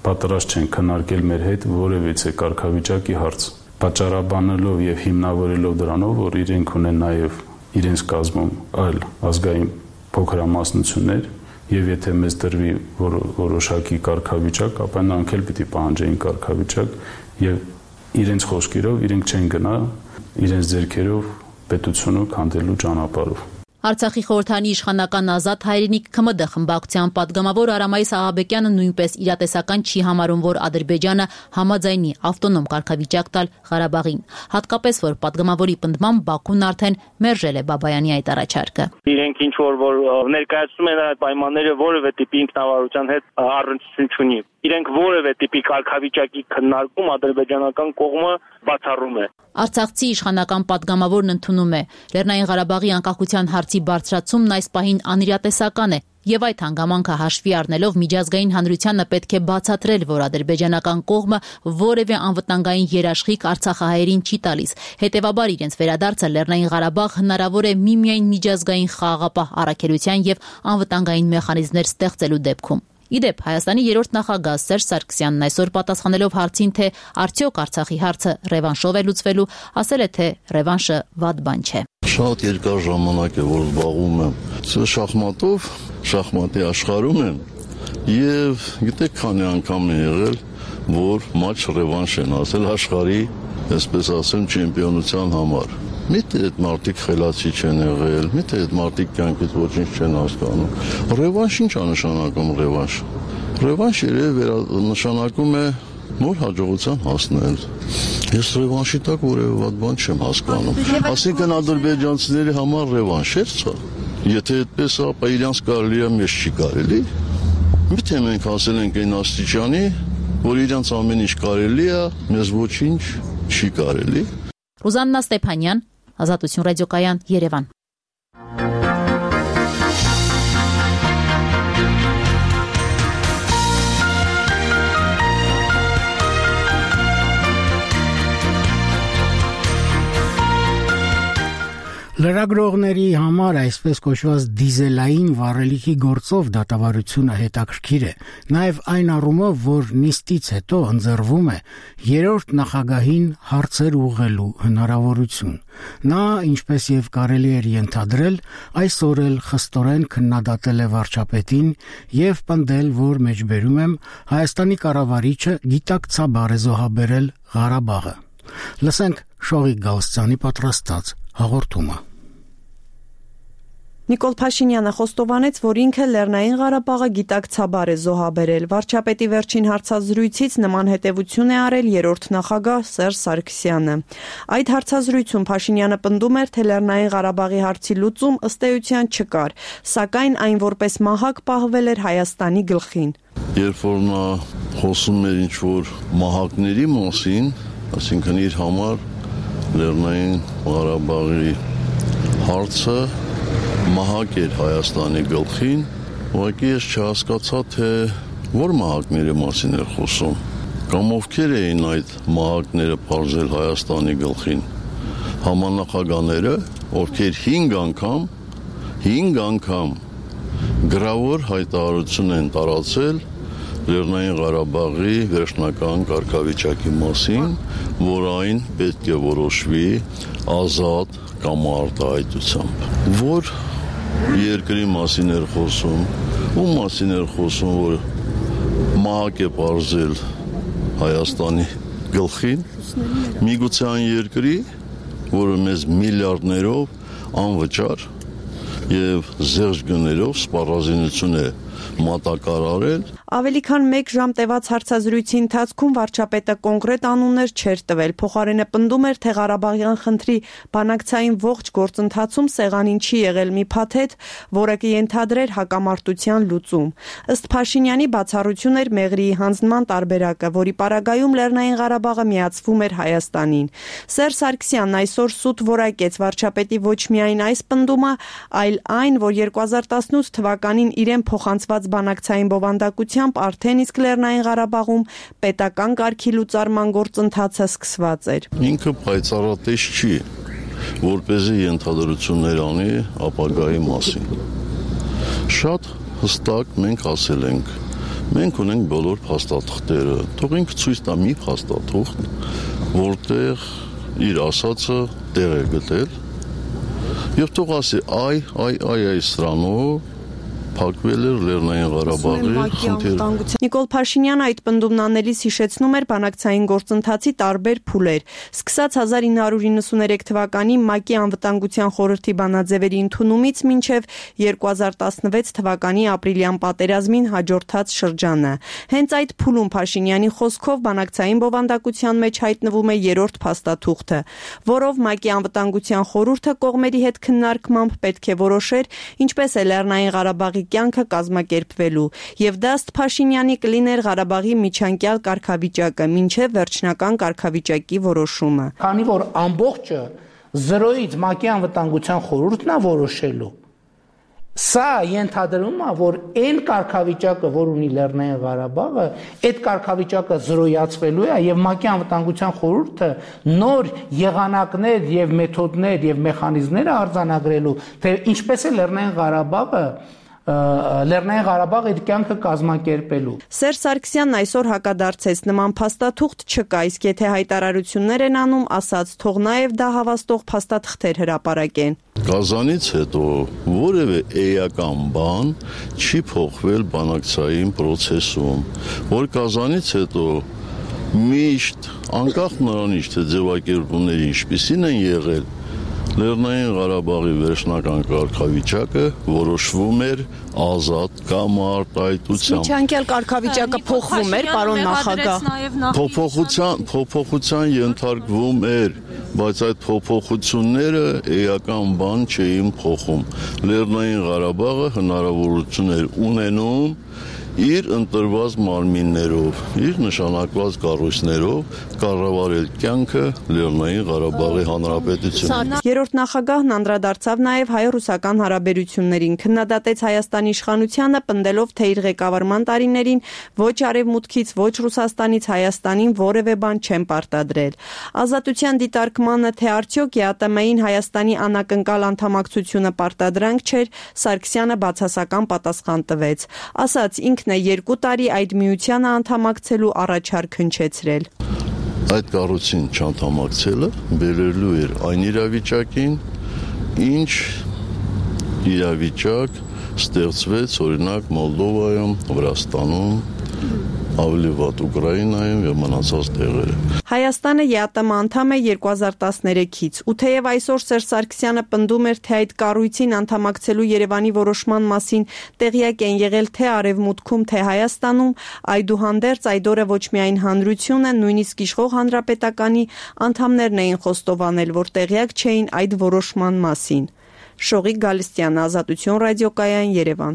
պատրաստ չեն քննարկել մեր հետ որևիցե կարգավիճակի հարց, պատճառաբանելով եւ հիմնավորելով դրանով, որ իրենք ունեն նաեւ իրենց կազմում այլ ազգային փոքրամասնություններ եւ եթե մեզ դրվի որոշակի կարգավիճակ, ապա նրանք էլ պիտի պահանջեին կարգավիճակ եւ իրենց խոսքերով իրենք չեն գնա իրենց ձեռքերով պետությունը քանդելու ճանապարհով։ Արցախի խորհրդանի իշխանական Ազատ հայրենիք ՔՄԴ խմբակցության պատգամավոր Արամայիս Աղաբեկյանը նույնպես իրատեսական չի համարում, որ Ադրբեջանը համաձայնի ավտոնոմ կարգավիճակ տալ Ղարաբաղին, հատկապես որ պատգամավորի պնդմամբ Բաքուն արդեն մերժել է Բաբայանի այդ առաջարկը։ Իրենք ինչ որ ներկայացնում են այդ պայմանները որևէ տիպի ինքնավարության հետ առնչություն չունի։ Իրենք որևէ տիպի կարգավիճակի քննարկում ադրբեջանական կողմը բացառում է։ Արցախցի իշխանական պատգամավորն ընդունում է, Լեռնային Ղարաբաղի անկախության հարցի բարձրացումն այս պահին անիրատեսական է եւ այդ հանգամանքը հաշվի առնելով միջազգային հանրությանը պետք է բացատրել, որ ադրբեջանական կողմը որևէ անվտանգային երաշխիք արցախահայերին չի տալիս։ Հետևաբար իրենց վերադարձը Լեռնային Ղարաբաղ հնարավոր է միմիայն միջազգային խաղաղապահ առաքելության եւ անվտանգային մեխանիզմներ ստեղծելու դեպքում։ Իդեպ Հայաստանի երրորդ նախագահ Սերժ Սարգսյանն այսօր պատասխանելով հարցին, թե արդյոք Արցախի հարցը ռևանշով է լուծվելու, ասել է, թե ռևանշը վատ բան չէ։ Շատ երկար ժամանակ է, որ զբաղվում եմ շախմատով, շախմատի աշխարհում եմ եւ գիտեք քանի անգամ է եղել, որ մաչ ռևանշ են ասել աշխարհի, այսպես ասեմ, չեմպիոնության համար։ Միթե այդ մարդիկ խելացի չեն եղել, միթե այդ մարդիկ կյանքից ոչինչ չեն հասկանում։ Ռևանշ ինչ է նշանակում ռևանշ։ Ռևանշ նշանակում է նոր հաջողության հասնել։ Ես ռևանշի տակ որևէ վատ բան չեմ հասկանում։ Այսինքն ադրբեջանցիների համար ռևանշ է սա։ Եթե այդպես է, ապա իրանց կարելի է, մեզ չի կարելի։ Միթե մենք ասել ենք այն աստիճանի, որ իրանց ամեն ինչ կարելի է, մեզ ոչինչ չի կարելի։ Ռուզաննա Ստեփանյան, Ազատություն ռադիոկայան, Երևան։ Լրագրողների համար այսպես կոչված դիզելային վառելիքի գործով դատավարությունը հետաքրքիր է, նաև այն առումով, որ նիստից հետո ընձեռվում է երրորդ նախագահին հարցեր ուղղելու հնարավորություն։ Նա, ինչպես եւ կարելի էր ենթադրել, այսօր էլ խստորեն քննադատել է վարչապետին եւ պնդել, որ մեջբերում եմ Հայաստանի կառավարիչը գիտակցաբար է զոհաբերել Ղարաբաղը։ Լսենք Շողիկ Գալստյանի պատրաստած հաղորդումը։ Նիկոլ Փաշինյանը խոստովանեց, որ ինքը Լեռնային Ղարաբաղը գիտակցաբար է զոհաբերել։ Վարչապետի վերջին հարցազրույցից նման հետևություն է արել երրորդ նախագահ Սերժ Սարգսյանը։ Այդ հարցազրույցում Փաշինյանը պնդում էր, թե Լեռնային Ղարաբաղի հարցի լուծում ըստ էության չկար, սակայն այն որպես մահակ պահվել էր Հայաստանի գլխին։ Երբ որ նա խոսում էր ինչ-որ մահակների մասին, այսինքն իր համար Լեռնային Ղարաբաղի հարցը մահակ էր Հայաստանի գլխին, ուղղակի ես չհասկացա, թե որ մահակների մասին էր խոսում, կամ ովքեր էին այդ մահակները պարզել Հայաստանի գլխին, համանախագահները, ովքեր 5 անգամ գրավոր հայտարարություն են տարածել Լեռնային Ղարաբաղի վերջնական կարգավիճակի մասին, որ այն պետք է որոշվի ազատ կամ արտահայտությամբ, որ երկրի մասին էր խոսում, ում մասին էր խոսում, որ մահակ է պարզել Հայաստանի գլխին, միգուցե այն երկրի, որը մեզ միլիարդներով անվճար եւ զերծ գներով սպառազինություն է մատակարարել։ Ավելի քան 1 ժամ տևած հարցազրույցի ընթացքում վարչապետը կոնկրետ անուններ չէր տվել, փոխարենը պնդում էր, թե Ղարաբաղյան խնդրի բանակցային ողջ գործընթացում սեղանին չի եղել մի փաթեթ, որը կենթադրեր հակամարտության լուծում։ Ըստ Փաշինյանի բացառություն էր Մեղրիի հանձնման տարբերակը, որի պարագայում Լեռնային Ղարաբաղը միացվում էր Հայաստանին։ Սերժ Սարգսյանն այսօր սուտ որակեց վարչապետի ոչ միայն այս պնդումը, այլ այն, որ 2018 թվականին իրեն փոխանցված բանակցային բովանդակության արդեն իսկ Լեռնային Ղարաբաղում պետական կարգի լուծարման գործընթացը սկսված էր։ Ինքը պայծառատես չի, որպեսզի ենթադրություններ անի ապագայի մասին։ Շատ հստակ մենք ասել ենք, Մենք ունենք բոլոր փաստաթղթերը, թող ինքը ցույց տա մի փաստաթուղթ, որտեղ իր ասածը տեղ է գտել, եւ թող ասի այ սրանով փակվել էր Լեռնային Ղարաբաղի խնդիրը։ Նիկոլ Փաշինյանը այդ պնդումն անելիս հիշեցնում էր բանակցային գործընթացի տարբեր փուլեր։ Սկսած 1993 թվականի ՄԱԿ-ի անվտանգության խորհրդի բանաձևերի ընդունումից մինչև 2016 թվականի ապրիլյան պատերազմին հաջորդած շրջանը։ Հենց այդ փուլում Փաշինյանի խոսքով բանակցային բովանդակության մեջ հայտնվում է երրորդ փաստաթուղթը, որով ՄԱԿ-ի անվտանգության խորհուրդը կողմերի հետ քննարկմամբ պետք է որոշեր ինչպես է Լեռնային Ղարաբաղի կյանքը կազմակերպվելու, եւ դա ըստ Փաշինյանի կլիներ Ղարաբաղի միջանկյալ կարգավիճակը մինչև վերջնական կարգավիճակի որոշումը։ Քանի որ ամբողջը 0-ից ՄԱԿ-ի անվտանգության խորհուրդն է որոշելու, սա ենթադրում է, որ այն կարգավիճակը, որ ունի Լեռնային Ղարաբաղը, այդ կարգավիճակը զրոյացվելու է եւ ՄԱԿ-ի անվտանգության խորհուրդը նոր եղանակներ եւ մեթոդներ եւ մեխանիզմներ արձանագրելու, թե ինչպես է Լեռնային Ղարաբաղը իր կյանքը կազմակերպելու։ Սերժ Սարգսյանն այսօր հակադարձեց, նման փաստաթուղթ չկա, իսկ եթե հայտարարություններ են անում, ասած, թող նաև դա հավաստող փաստաթղթեր հրապարակեն։ Կազանից հետո որևէ էական բան չի փոխվել բանակցային process-ում, որ Կազանից հետո միշտ անկախ նրանից թե ձևակերպումները ինչպիսին են եղել, Լեռնային Ղարաբաղի վերջնական կարգավիճակը որոշվում էր ազատ կամ արտահայտությամբ։ Միջանկյալ կարգավիճակը փոխվում էր, պարոն նախագահ։ Փոփոխության ենթարկվում էր, բայց այդ փոփոխությունները էական բան չէին փոխում։ Լեռնային Ղարաբաղը հնարավորություն էր ունենում իր ընտրված մարմիններով, իր նշանակված կառույցներով կառավարել կյանքը Լեռնային Ղարաբաղի Հանրապետությունը։ Երրորդ նախագահն անդրադարձավ նաև հայ-ռուսական հարաբերություններին, քննադատեց Հայաստանի իշխանությանը, պնդելով, թե իր ղեկավարման տարիներին ոչ արևմուտքից, ոչ Ռուսաստանից Հայաստանին որևէ բան չեն պարտադրել։ Ազատության դիտարկմանը, թե արդյոք ԵԱՏՄ-ին Հայաստանի անակնկալ անդամակցությունը պարտադրանք չէր, Սարգսյանը բացասական պատասխան տվեց։ Ասաց, ինքն է 2 տարի այդ միությանը անդամակցելու առաջարկ հնչեցրել։ Այդ կառույցին չանդամակցելը բերելու էր այն իրավիճակին, ինչ իրավիճակ ստեղծվեց օրինակ Մոլդովայում, Վրաստանում, ավելի վատ Ուկրաինայում եւ մնացած տեղերում։ Հայաստանը ԵԱՏՄ անդամ է 2013-ից, ու թեև այսօր Սերժ Սարգսյանը պնդում էր, թե այդ կառույցին անդամակցելու Երևանի որոշման մասին տեղյակ են եղել թե Արևմուտքում, թե Հայաստանում, այդուհանդերձ այդ օրը ոչ միայն հանրությունը, նույնիսկ իշխող հանրապետականի անդամներն էին խոստովանել, որ տեղյակ չէին այդ որոշման մասին։ Շողիկ Գալստյան, Ազատություն ռադիոկայան, Երևան։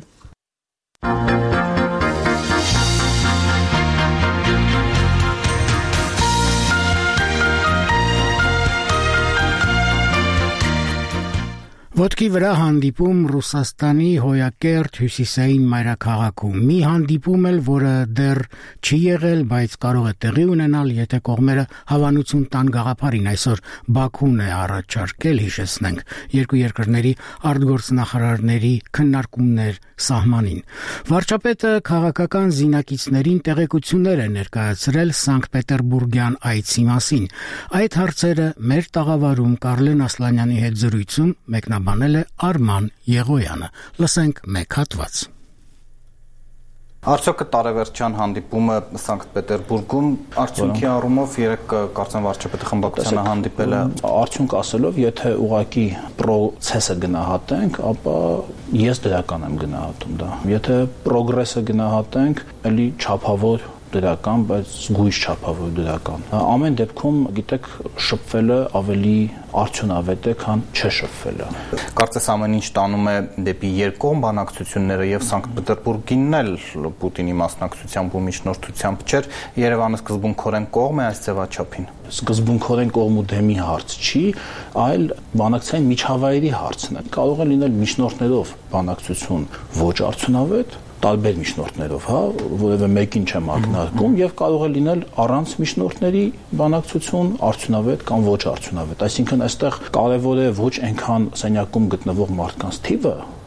Ոտքի վրա հանդիպում Ռուսաստանի Հոյակերտ հյուսիսային մայրաքաղաքում։ Մի հանդիպում էլ, որը դեռ չի եղել, բայց կարող է տեղի ունենալ, եթե կողմերը հավանություն տան գաղափարին։ Այսօր Բաքուն է առաջարկել, հիշեցնենք, երկու երկրների արտգործնախարարների քննարկումներ սահմանին։ Վարչապետը քաղաքական զինակիցներին տեղեկություններ է ներկայացրել Սանկտ Պետերբուրգյան այցի մասին։ Այդ հարցերը մեր տաղավարում Կարլեն Ասլանյանի հետ զրույցում մեկնաբանել է Արման Եղոյանը։ Լսենք մեկ հատված։ Արդյոք տարեվերջյան հանդիպումը Սանկտ Պետերբուրգում արդյունքի առումով երեք կարծեմ վարչապետի խմբակցությանը հանդիպել է արդյունք ասելով, եթե ուղղակի պրոցեսը գնահատենք, ապա ես դրական եմ գնահատում դա։ Եթե պրոգրեսը գնահատենք, էլի չափավոր դրական, բայց զգույշ չափավոր դրական։ Ամեն դեպքում, գիտեք, շփվելը ավելի արդյունավետ է, քան չշփվելը։ Կարծես ամեն ինչ տանում է դեպի երկկողմ բանակցությունները եւ Սանկտ Պետերբուրգինն էլ Պուտինի մասնակցությամբ ու միջնորդությամբ չէր, Երևանը սկզբունքորեն կողմ է այս ձևաչափին։ Սկզբունքորեն կողմ ու դեմի հարց չի, այլ բանակցային միջավայրի հարցն է։ Կարող է լինել միջնորդներով բանակցություն ոչ արդյունավետ, տարբեր միջնորդներով, հա, որևէ մեկին չեմ ակնարկում, եւ կարող է լինել առանց միջնորդների բանակցություն արդյունավետ կամ ոչ արդյունավետ։ Այսինքն այստեղ կարևոր է ոչ այնքան սենյակում գտնվող մարդկանց թիվը,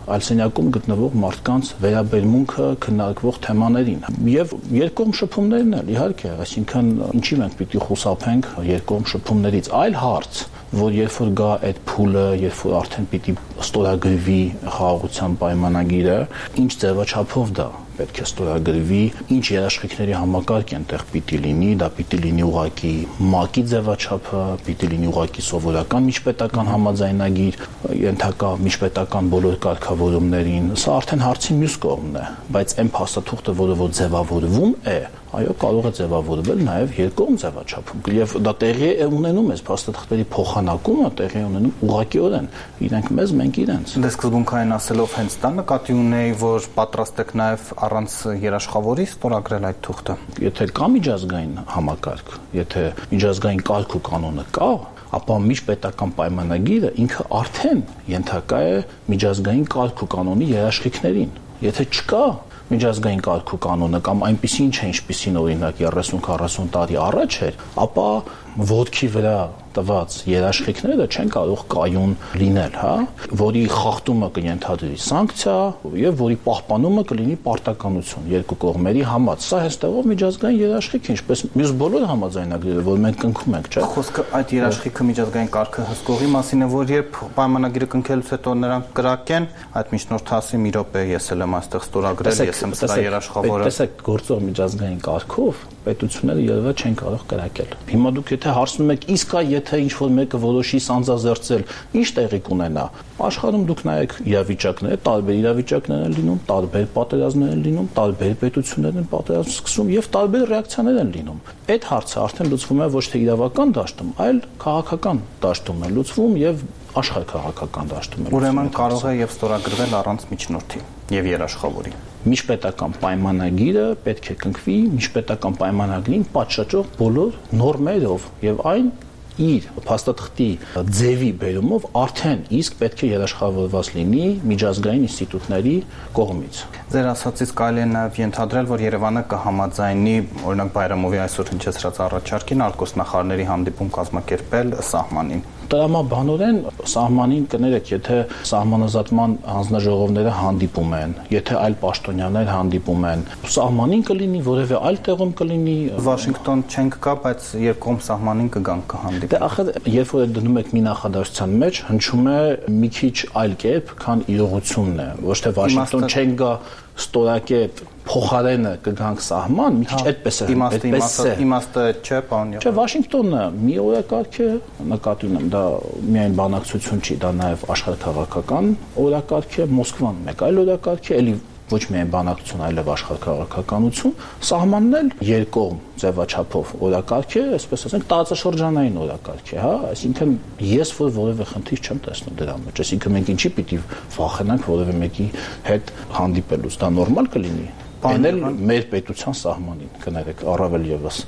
այլ սենյակում գտնվող մարդկանց վերաբերմունքը քննարկվող թեմաներին եւ երկկողմ շփումներն էլ իհարկե, այսինքն ինչի մենք պիտի խուսափենք երկկողմ շփումներից, այլ հարց, որ երբ որ գա այդ փուլը, երբ որ արդեն պիտի ստորագրվի խաղաղության պայմանագիրը, ինչ ձևաչափով դա պետք է ստորագրվի, ինչ երաշխիքների համակարգ այնտեղ պիտի լինի, դա պիտի լինի ուղղակի ՄԱԿ-ի ձևաչափը, պիտի լինի ուղղակի սովորական միջպետական համաձայնագիր, ենթակա միջպետական բոլոր կարգավորումներին, սա արդեն հարցի մյուս կողմն է, բայց այն փաստաթուղթը, որը որ ձևավորվում է, այո, կարող է ձևավորվել նաև երկկողմ ձևաչափում, եւ դա տեղի է ունենում այս փաստաթղթերի փոխանակումը տեղի ունենում ուղղակիորեն, իրենք մեզ, մենք իրենց։ Դե սկզբունքային ասելով հենց դա նկատի ունեի, որ պատրաստ եք նաև առանց երաշխավորի ստորագրել այդ թուղթը։ Եթե կա միջազգային համակարգ, եթե միջազգային կարգ ու կանոնը կա, ապա միջպետական պայմանագիրը ինքը արդեն ենթակա է միջազգային կարգ ու կանոնի երաշխիքներին։ Եթե չկա միջազգային կարգ ու կանոնը կամ այնպիսին չէ, ինչպիսին օրինակ 30-40 տարի առաջ էր, ապա ոտքի վրա տված երաշխիքները չեն կարող կայուն լինել, հա, որի խախտումը կենթադրի սանկցիա եւ որի պահպանումը կլինի պարտականություն երկու կողմերի համար։ Սա հստակով միջազգային երաշխիք է, ինչպես մյուս բոլոր համաձայնագրերը, որ մենք կնքում ենք, չէ՞։ Խոսքը այդ երաշխիքը միջազգային կարգը հսկողի մասին է, որ երբ պայմանագիրը կնքելուց հետո նրանք կրակեն, այդ միջնորդը ասի՝ մի րոպե, ես էլ եմ այստեղ ստորագրել, ես եմ սրա երաշխավորը։ Տեսեք, գործող միջազգային կարգով պետությունները երբեք չեն կարող կրակել։ Հիմա դուք եթե հարցնում եք, իսկ եթե ինչ-որ մեկը որոշի սանձազերծել, ինչ տեղի կունենա։ Աշխարհում դուք նայեք իրավիճակները, տարբեր իրավիճակներ են լինում, տարբեր պատերազմներ են լինում, տարբեր պետություններ են պատերազմ սկսում եւ տարբեր ռեակցիաներ են լինում։ Այդ հարցը արդեն լուծվում է ոչ թե իրավական դաշտում, այլ քաղաքական դաշտում է լուծվում եւ աշխարհաքաղաքական դաշտում է։ Ուրեմն կարող է եւ ստորագրվել առանց միջնորդի եւ երաշխավորի։ Միջպետական պայմանագիրը պետք է կնքվի միջպետական պայմանագրին պատշաճող բոլոր նորմերով եւ այն իր փաստաթղթի ձևի բերումով արդեն իսկ պետք է երաշխավորված լինի միջազգային ինստիտուտների կողմից։ Ձեր ասածից կարելի է նաև ենթադրել, որ Երևանը կհամաձայնի օրինակ Բայրամովի այսօր հնչեցրած առաջարկին արտգործնախարարների հանդիպում կազմակերպել սահմանին։ Տրամաբանորեն սահմանին կներեք, եթե սահմանազատման հանձնաժողովները հանդիպում են, եթե այլ պաշտոնյաներ հանդիպում են, սահմանին կլինի, որևէ այլ տեղում կլինի։ Վաշինգտոն չենք գա, բայց երկկողմ սահմանին կգանք կհանդիպենք։ Դե ախր երբ որ դնում եք մի նախադասության մեջ, հնչում է մի քիչ այլ կերպ, քան իրողությունն է։ Ոչ թե Վաշինգտոն չենք գա, ստորակետ փոխարենը կգանք սահման, մի քիչ այդպես է, այդպես է։ Իմաստը չէ, պարոն Եղան։ Չէ, Վաշինգտոնը մի օրակարգ է, նկատի ունեմ, դա միայն բանակցություն չի, դա նաև աշխարհաքաղաքական օրակարգ է, Մոսկվան մեկ այլ օրակարգ է, էլի ոչ միայն բանակցություն, այլև աշխարհաքաղաքականություն, սահմանն էլ երկկողմ ձևաչափով օրակարգ է, այսպես ասենք, տարածաշրջանային օրակարգ է, հա, այսինքն ես որևէ խնդիր չեմ տեսնում դրա մեջ, այսինքն մենք ինչի պիտի վախենանք որևէ մեկի հետ հանդիպելուց, դա նորմալ կլինի, այն էլ մեր պետության սահմանին, կներեք, առավել եւս։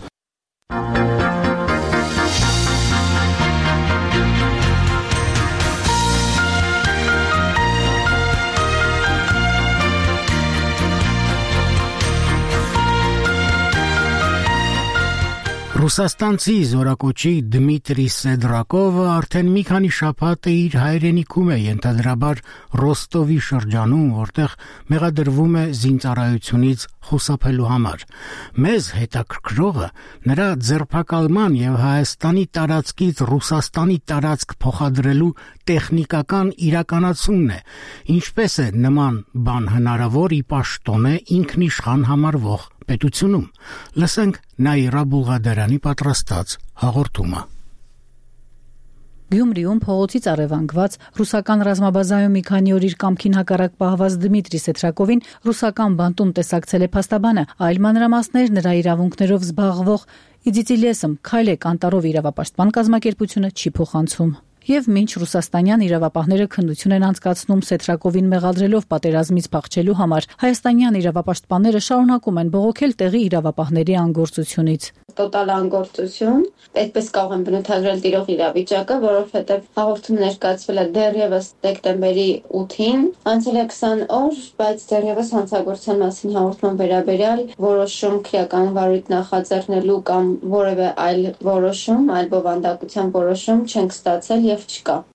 Ռուսաստանցի զորակոչի Դմիտրի Սեդրակովը արդեն մի քանի շաբաթ է իր հայրենիքում է, ենթադրաբար Ռոստովի շրջանում, որտեղ մեղադրվում է զինծառայությունից խուսափելու համար։ Մեզ հետաքրքրողը նրա ձերբակալման եւ Հայաստանի տարածքից Ռուսաստանի տարածք փոխադրելու տեխնիկական իրականացումն է։ Ինչպես է նման բան հնարավոր ի պաշտոնե ինքնիշխան համարվող պետությունում։ Լսենք Նաիրա Բուլղադարյանի պատրաստած հաղորդումը։ Գյումրիում փողոցից առևանգված ռուսական ռազմաբազայում մի քանի օր իր կամքին հակառակ պահված Դմիտրի Սեդրակովին ռուսական բանտում տեսակցել է փաստաբանը, այլ մանրամասներ նրա իրավունքներով զբաղվող Իդիտիլեսմ Քայլե կանտարով իրավապաշտպան կազմակերպությունը չի փոխանցում։ Եվ մինչ ռուսաստանյան իրավապահները քննություն են անցկացնում Սեդրակովին մեղադրելով պատերազմից փախչելու համար, հայաստանյան իրավապաշտպանները շարունակում են բողոքել տեղի իրավապահների անգործությունից։ Տոտալ անգործություն, այդպես կարող են բնութագրել տիրող իրավիճակը, որովհետև հաղորդում ներկայացվել է դեռևս դեկտեմբերի 8-ին, անցել է 20 օր, բայց դեռևս հանցագործության մասին հաղորդման վերաբերյալ որոշում քրեական վարույթ նախաձեռնելու կամ որևէ այլ որոշում, այլ բովանդակության որոշում չենք ստացել եւ չկա։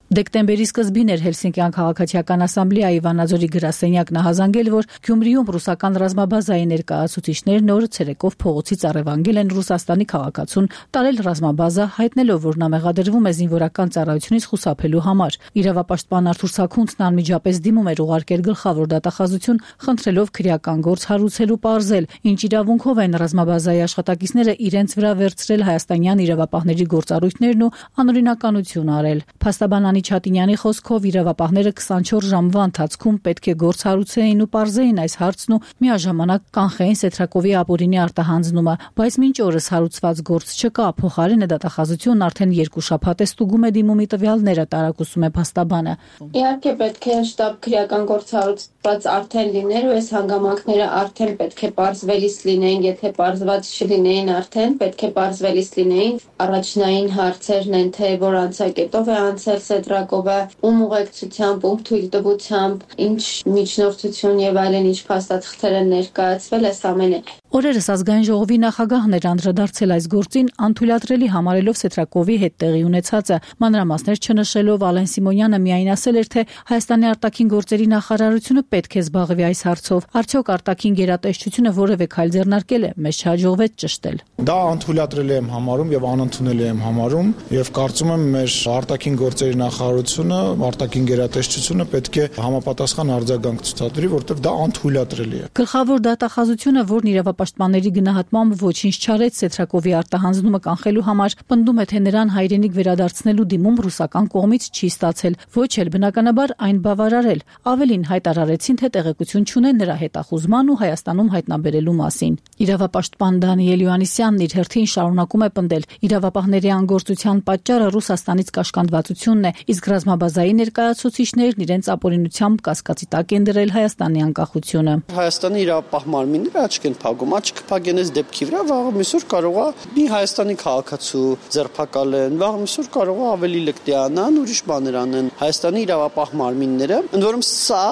Դեկտեմբերի սկզբին էր Հելսինկյան քաղաքացիական ասամբլեայի Վանաձորի գրասենյակն ահազանգել, որ Գյումրիում ռուսական ռազմաբազայի ներկայացուցիչներն օրը ցերեկով փողոցից առևանգել են Ռուսաստանի քաղաքացուն, տարել ռազմաբազա, հայտնելով, որ նա մեղադրվում է զինվորական ծառայությունից խուսափելու համար։ Իրավապաշտպան Արթուր Սաքունցն անմիջապես դիմում էր ուղարկել գլխավոր դատախազություն, խնդրելով քրեական գործ հարուցելու պարզել, ինչ իրավունքով են ռազմաբազայի աշխատակիցները իրենց վրա վերցրել հայաստանյան իրավապահների գործառույթներն ու անօրինականություն արել։ Փաստաբան Անի Չատինյանի խոսքով իրավապահները 24 ժամվա ընթացքում պետք է գործ հարուցեին ու պարզեին այս հարցն ու միաժամանակ կանխեին Սեթրակովի ապօրինի արտահանձնումը, բայց մինչ օրս հարուցված գործ չկա, փոխարենը դատախազությունն արդեն 2 շաբաթ է ստուգում է դիմումի տվյալները, տարակուսում է փաստաբանը։ Իհարկե պետք է շտապ քրեական գործ հարուցված արդեն լիներ ու այս հանգամանքները արդեն պետք է պարզվելիս լինեին, եթե պարզված չլինեին արդեն պետք է պարզվելիս լինեին։ Առաջնային հարցերն են, թե որ անցակետով է անցել Սեթրակովը, ում ուղեկցությամբ, ում թույլտվությամբ, ինչ միջնորդություն եւ այլն, ինչ փաստաթղթեր են ներկայացվել, այս ամենը։ Օրերս ազգային ժողովի նախագահն էր անդրադարձել այս գործին, անթույլատրելի համարելով Սեթրակովի հետ տեղի ունեցածը։ Մանրամասներ չնշելով Ալեն Սիմոնյանը միայն ասել էր, թե Հայաստանի արտաքին գործերի նախարարությունը պետք է զբաղվի այս հարցով։ Արդյոք արտաքին գերատեսչությունը որևէ քայլ ձեռնարկել է, մեզ չհաջողվեց ճշտել։ Դա անթույլատրելի եմ համարում եւ անընդունելի եմ համարում եւ կարծում եմ մեր արտաքին գործերի նախարարությունը, արտաքին գերատեսչությունը պետք է համապատասխան արձագանք ցուցադրի, որովհետեւ դա անթույլատրելի է։ Գլխավոր դատախազությունը, որն իրավապաշտպանների գնահատմամբ ոչինչ չարեց Սեթրակովի արտահանձնումը կանխելու համար, պնդում է, թե նրան հայրենիք վերադարձնելու դիմում ռուսական կողմից չի ստացել, ոչ էլ բնականաբար այն բավարարել։ Ավելին հայտարարեցին, թե տեղեկություն չունեն նրա հետախուզման ու Հայաստանում հայտնաբերելու մասին։ Իրավապաշտպան Դանիել Յոհաննիսյանն իր հերթին շարունակում է պնդել, իրավապահների անգործության պատճառը Ռուսաստանից կաշկանդվածությունն է, իսկ ռազմաբազայի ներկայացուցիչներն իրենց ապօրինությամբ կասկածի տակ են դրել Հայաստանի անկախությունը։ Հայաստանի իրավապահ մարմինները աչք են փակում, աչք փակենես դեպքի վրա, վաղը միսօր կարող է մի Հայաստանի քաղաքացու ձերբակալեն, վաղը միսօր կարող է ավելի լկտի անան, ուրիշ բաներ անեն Հայաստանի իրավապահ մարմինները, ընդ որում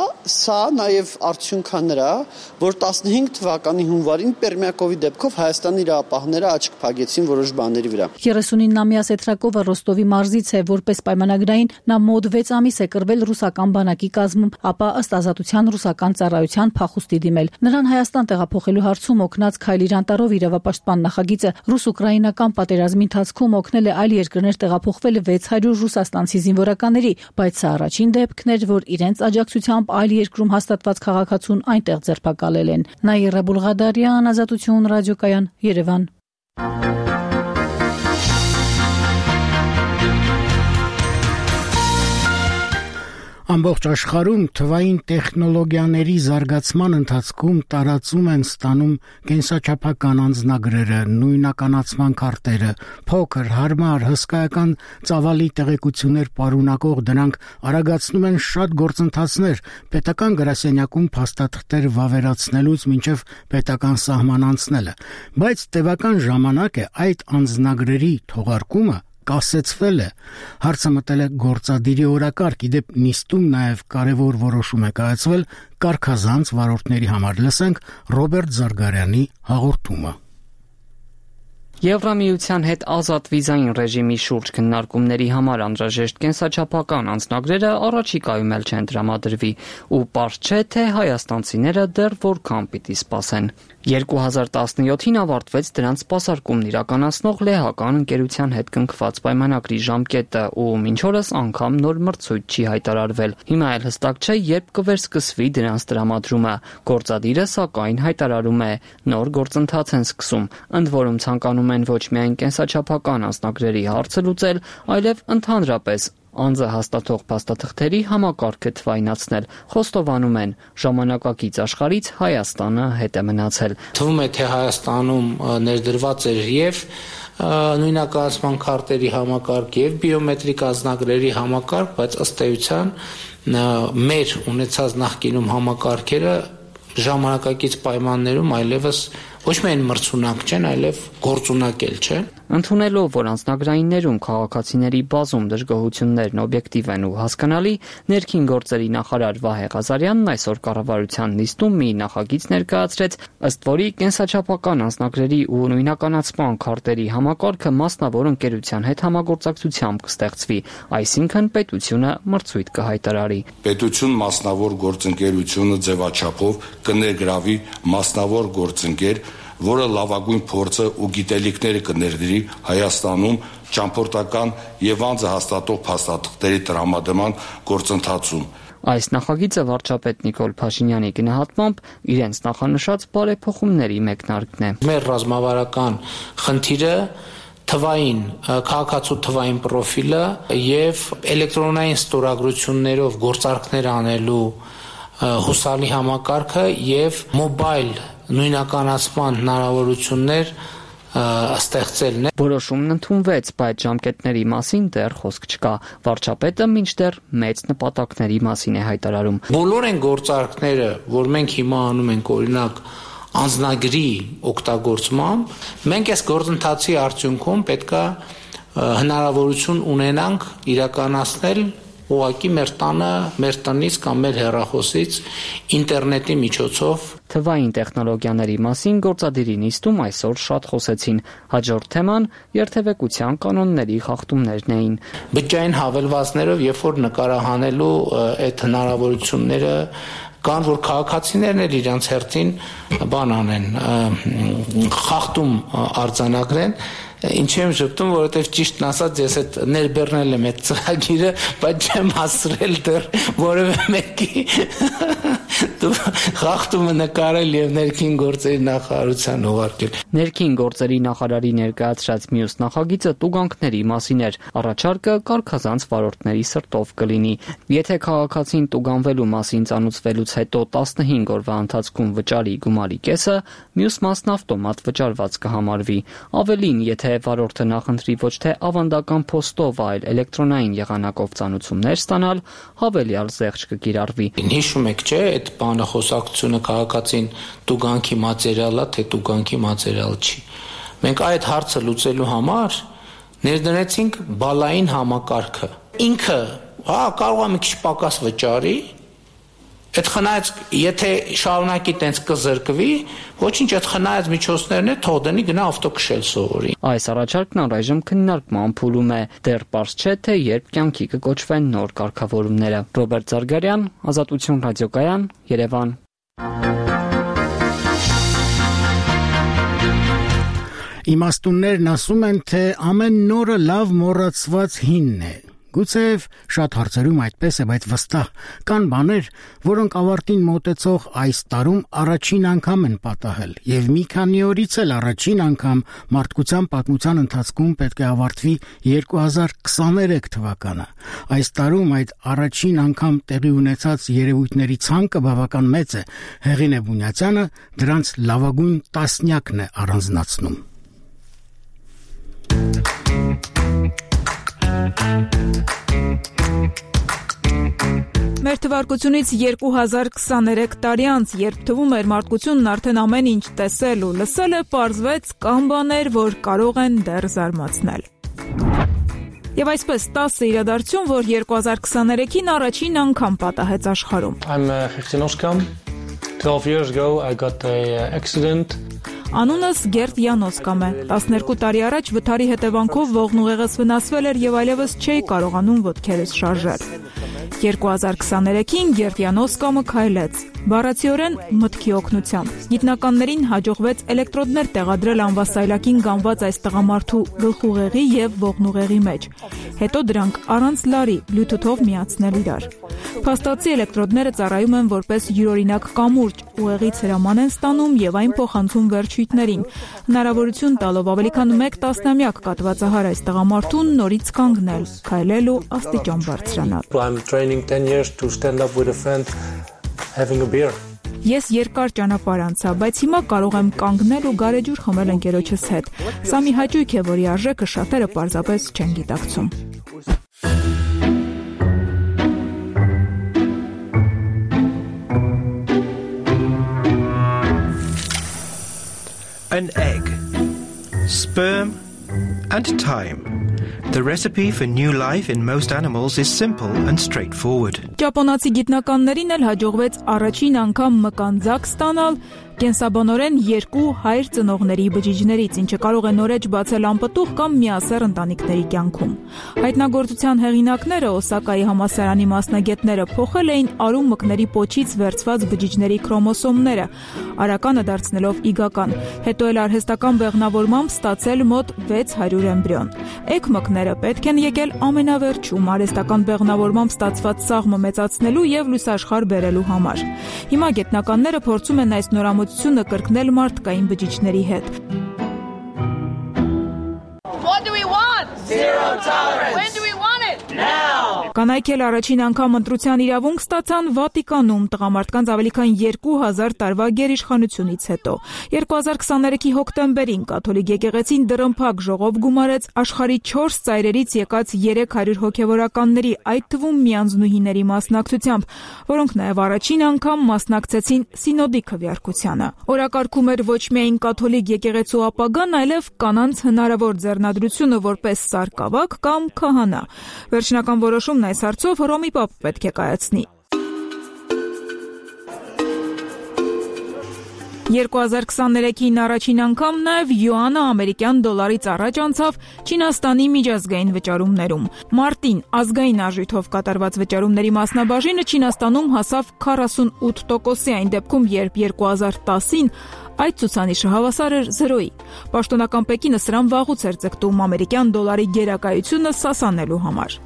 սա նաև արդյունք է նրա, որ 15 թվականի հունվարին Պերմյակովի դեպքով Հայաստանի իրավապահները աչք փակեցին որոշ բաների վրա։ 39-ամյա Սեթրակովը Ռոստովի մարզից է, որպես պայմանագրային նա մոտ 6 ամիս է կռվել ռուսական բանակի կազմում, ապա ըստ ազատության ռուսական ծառայության փախուստի դիմել։ Նրան Հայաստան տեղափոխելու հարցում օգնած Քայլիր Անտարով իրավապաշտպան նախագիծը ռուս-ուկրաինական պատերազմի ընթացքում օգնել է այլ երկրներ տեղափոխվել 600 ռուսաստանցի զինվորականների, բայց սա առաջին դեպքն էր, որ իրենց աջակցությամբ այլ երկրում հաստատված քաղաքացուն այնտեղ ձերբակալել են։ Նաիրա Բուլղադարյան, Ազատություն ռադիոկայան, Երևան։ Ամբողջ աշխարհում թվային տեխնոլոգիաների զարգացման ընթացքում տարածում են ստանում կենսաչափական անձնագրերը, նույնականացման քարտերը, փոքր, հարմար, հսկայական ծավալի տեղեկություններ պարունակող դրանք արագացնում են շատ գործընթացներ պետական գրասենյակում փաստաթղթեր վավերացնելուց մինչև պետական սահման անցնելը, բայց տևական ժամանակ է այդ անձնագրերի թողարկումը կասեցվել է, հարցը մտել է գործադիրի օրակարգ, իդեպ նիստում նաև կարևոր որոշում է կայացվել կարգազանց վարորդների համար։ Լսենք Ռոբերտ Զարգարյանի հաղորդումը։ Եվրամիության հետ ազատ վիզային ռեժիմի շուրջ քննարկումների համար անհրաժեշտ կենսաչափական անձնագրերը առաջիկայում էլ չեն տրամադրվի ու պարզ չէ, թե հայաստանցիները դեռ որքան պիտի սպասեն։ 2017-ին ավարտվեց դրանց սպասարկումն իրականացնող լեհական ընկերության հետ կնքված պայմանագրի ժամկետը ու մինչ օրս անգամ նոր մրցույթ չի հայտարարվել։ Հիմա էլ հստակ չէ, երբ կվերսկսվի դրանց տրամադրումը։ Գործադիրը սակայն հայտարարում է, նոր գործընթաց են սկսում, ընդ որում ցանկանում են ոչ միայն կենսաչափական անձնագրերի հարցը լուծել, այլև ընդհանրապես անձը հաստատող փաստաթղթերի համակարգը թվայնացնել, խոստովանում են, ժամանակակից աշխարհից Հայաստանը հետ է մնացել։ Թվում է, թե Հայաստանում ներդրված էր եւ նույնականացման քարտերի համակարգ եւ բիոմետրիկ անձնագրերի համակարգ, բայց ըստ էության մեր ունեցած նախկինում համակարգերը ժամանակակից պայմաններում այլևս ոչ միայն մրցունակ չեն, այլև գործունակ էլ չեն։ Ընդունելով, որ անձնագրայիններում քաղաքացիների բազում դժգոհություններն օբյեկտիվ են ու հասկանալի, ներքին գործերի նախարար Վահե Ղազարյանն այսօր կառավարության նիստում մի նախագիծ ներկայացրեց, ըստ որի կենսաչափական անձնագրերի ու նույնականացման քարտերի համակարգը մասնավոր ընկերության հետ համագործակցությամբ կստեղծվի, այսինքն պետությունը մրցույթ կհայտարարի։ Պետություն մասնավոր գործընկերությունը ձևաչափով կներգրավի մասնավոր գործընկեր, որը լավագույն փորձը ու գիտելիքները կներդրի Հայաստանում ճամփորդական եւ անձը հաստատող փաստաթղթերի տրամադրման գործընթացում։ Այս նախագիծը վարչապետ Նիկոլ Փաշինյանի գնահատմամբ իրենց նախանշած բարեփոխումների մեկնարկն է։ Մեր ռազմավարական խնդիրը թվային քաղաքացու թվային պրոֆիլը եւ էլեկտրոնային ստորագրություններով գործարքներ անելու հուսալի համակարգը եւ մոբայլ նույնականացման հնարավորություններ ստեղծելն է։ Որոշումն ընդունվեց, բայց ժամկետների մասին դեռ խոսք չկա։ Վարչապետը մինչդեռ մեծ նպատակների մասին է հայտարարում։ Բոլոր այն գործարքները, որ մենք հիմա անում ենք, օրինակ անձնագրի օգտագործմամբ, մենք այս գործընթացի արդյունքում պետքա հնարավորություն ունենանք իրականացնել ուղղակի մեր տանը, մեր տնից կամ մեր հեռախոսից ինտերնետի միջոցով։ Թվային տեխնոլոգիաների մասին գործադիրի նիստում այսօր շատ խոսեցին։ Հաջորդ թեման երթևեկության կանոնների խախտումներն էին։ Բջջային հավելվածներով, երբ որ նկարահանելու այդ հնարավորությունները կան, որ քաղաքացիներն էլ իրենց հերթին բան անեն, խախտում արձանագրեն։ Ինչի եմ շփոթում, որովհետև ճիշտն ասած ես այդ ներբեռնել եմ այդ ծրագիրը, բայց չեմ հասցրել դեռ որևէ մեկի խախտումը նկարել եւ ներքին գործերի նախարարության ուղարկել։ Ներքին գործերի նախարարի ներկայացրած մյուս նախագիծը տուգանքների մասին էր։ Առաջարկը կարգազանց վարորդների սրտով կլինի։ Եթե քաղաքացին տուգանվելու մասին ծանուցվելուց հետո 15 օրվա ընթացքում վճարի գումարի կեսը, մյուս մասն ավտոմատ վճարված կհամարվի։ Ավելին, եթե վարորդը նախընտրի ոչ թե ավանդական փոստով, այլ էլեկտրոնային եղանակով ծանուցումներ ստանալ, հավելյալ զեղչ կկիրառվի։ Հիշում եք, չէ՞, այդ բանը խոսակցությունը քաղաքացին տուգանքի մատերիալ է, թե տուգանքի մատերիալ չի։ Մենք այդ հարցը լուծելու համար ներդրեցինք բալային համակարգը։ Ինքը, կարող է մի քիչ պակաս վճարի, այդ խնայած, եթե շարունակի տենց կզրկվի, ոչինչ, այդ խնայած միջոցներն է, թող դնի գնա ավտոքշել սովորի։ Այս առաջարկն առայժմ քննարկման փուլում է, դեռ պարզ չէ, թե երբ կյանքի կկոչվեն նոր կարգավորումները։ Ռոբերտ Զարգարյան, Ազատություն ռադիոկայան, Երևան։ Իմաստուններն ասում են, թե ամեն նորը լավ մոռացված հինն է։ Գուցեև շատ հարցերում այդպես է, բայց վստահ կան բաներ, որոնք ավարտին մոտեցող այս տարում առաջին անգամ են պատահել, եւ մի քանի օրից էլ առաջին անգամ մարդկության պատմության ընթացքում պետք է ավարտվի 2023 թվականը։ Այս տարում այդ առաջին անգամ տեղի ունեցած երևույթների ցանկը բավական մեծ է։ Հեղինե Բունյացյանը դրանց լավագույն տասնյակն է առանձնացնում։ Մեր թվարկությունից 2023 տարի անց, երբ թվում էր մարդկությունն արդեն ամեն ինչ տեսել ու լսել է, պարզվեց կան բաներ, որ կարող են դեռ զարմացնել։ Եվ այսպես 10 իրադարձություն, որ 2023-ին առաջին անգամ պատահեց աշխարհում։ I'm Gertin Oskam. 12 years ago I got an accident. Անունս Գերտ Յանոսկամ է։ 12 տարի առաջ վթարի հետևանքով ողնուղեղս վնասվել էր եւ այլևս չէի կարողանում ոտքերս շարժել։ 2023-ին Գերտ Յանոսկամը քայլեց։ Բառացիորեն մտքի օգնությամբ։ Գիտնականներին հաջողվեց էլեկտրոդներ տեղադրել անվասայլակին գանված այս տղամարդու գլխուղեղի եւ ողնուղեղի մեջ։ Հետո դրանք առանց լարի Bluetooth-ով միացնել իրար։ Փաստացի էլեկտրոդները ծառայում են որպես յուրօրինակ կամուրջ, ուղեղից հրաման են ստանում եւ այն փոխանցում վերջույթներին։ Հնարավորություն տալով ավելի քան 1 տասնամյակ կատվածահար այս տղամարդուն նորից կանգնել, քայլել ու աստիճան բարձրանալ։ I'm training 10 years to stand up with a friend having a beer. Ես երկար ճանապարհ անցա, բայց հիմա կարող եմ կանգնել ու գարեջուր խմել ընկերոջս հետ։ Սա մի հաճույք է, որի արժեքը շատերը պարզապես չեն գիտակցում։ An egg, sperm and time. The recipe for new life in most animals is simple and straightforward. Ճապոնացի գիտնականներին էլ հաջողվեց առաջին անգամ մկանձակ ստանալ կենսաբանորեն 2 հայր ծնողների բջիջներից, ինչը կարող է նորեջ բացել անպտուղ կամ միասեռ ընտանիքների կյանքում։ Հայտնագործության հեղինակները Օսակայի համալսարանի մասնագետները փոխել էին արու մկների պոչից վերցված բջիջների քրոմոսոմները, արականը դարձնելով իգական, հետո էլ արհեստական բեղնավորմամբ ստացել մոտ 600 էմբրիոն։ Էգ մկները պետք են եկել ամենավերջում արհեստական բեղնավորմամբ ստացված սաղմը մեծացնելու եւ լուսաշխար բերելու համար։ Հիմա գիտնականները փորձում են այս նորամուծությունը կրկնել մարդկային բջիջների հետ։ What do we want? Zero tolerance. When do we want it? Now. Կանայք էլ առաջին անգամ ընտրության իրավունք ստացան Վատիկանում տղամարդկանց ավելի քան 2000 տարվա գերիշխանությունից հետո։ 2023-ի հոկտեմբերին կաթոլիկ եկեղեցին դռնփակ ժողով գումարեց աշխարհի 4 ծայրերից եկած 300 հոգևորականների, այդ թվում միանձնուհիների մասնակցությամբ, որոնք նաև առաջին անգամ մասնակցեցին սինոդի քվեարկությանը։ Օրակարգում էր ոչ միայն կաթոլիկ եկեղեցու ապագան, այլև կանանց հնարավոր ձեռնադրությունը որպես սարկավակ կամ քահանա։ Վերջնական որոշումն այս հարցով Հռոմի պապ պետք է կայացնի։ 2023-ին առաջին անգամ նաև յուանը ամերիկյան դոլարից առաջ անցավ Չինաստանի միջազգային վճարումներում։ Մարտին ազգային արժույթով կատարված վճարումների մասնաբաժինը Չինաստանում հասավ 48%-ի, այն դեպքում, երբ 2010-ին այդ ցուցանիշը հավասար էր 0-ի։ Պաշտոնական Պեկինը սրան վաղուց էր ձգտում ամերիկյան դոլարի գերակայությունը սասանելու համար։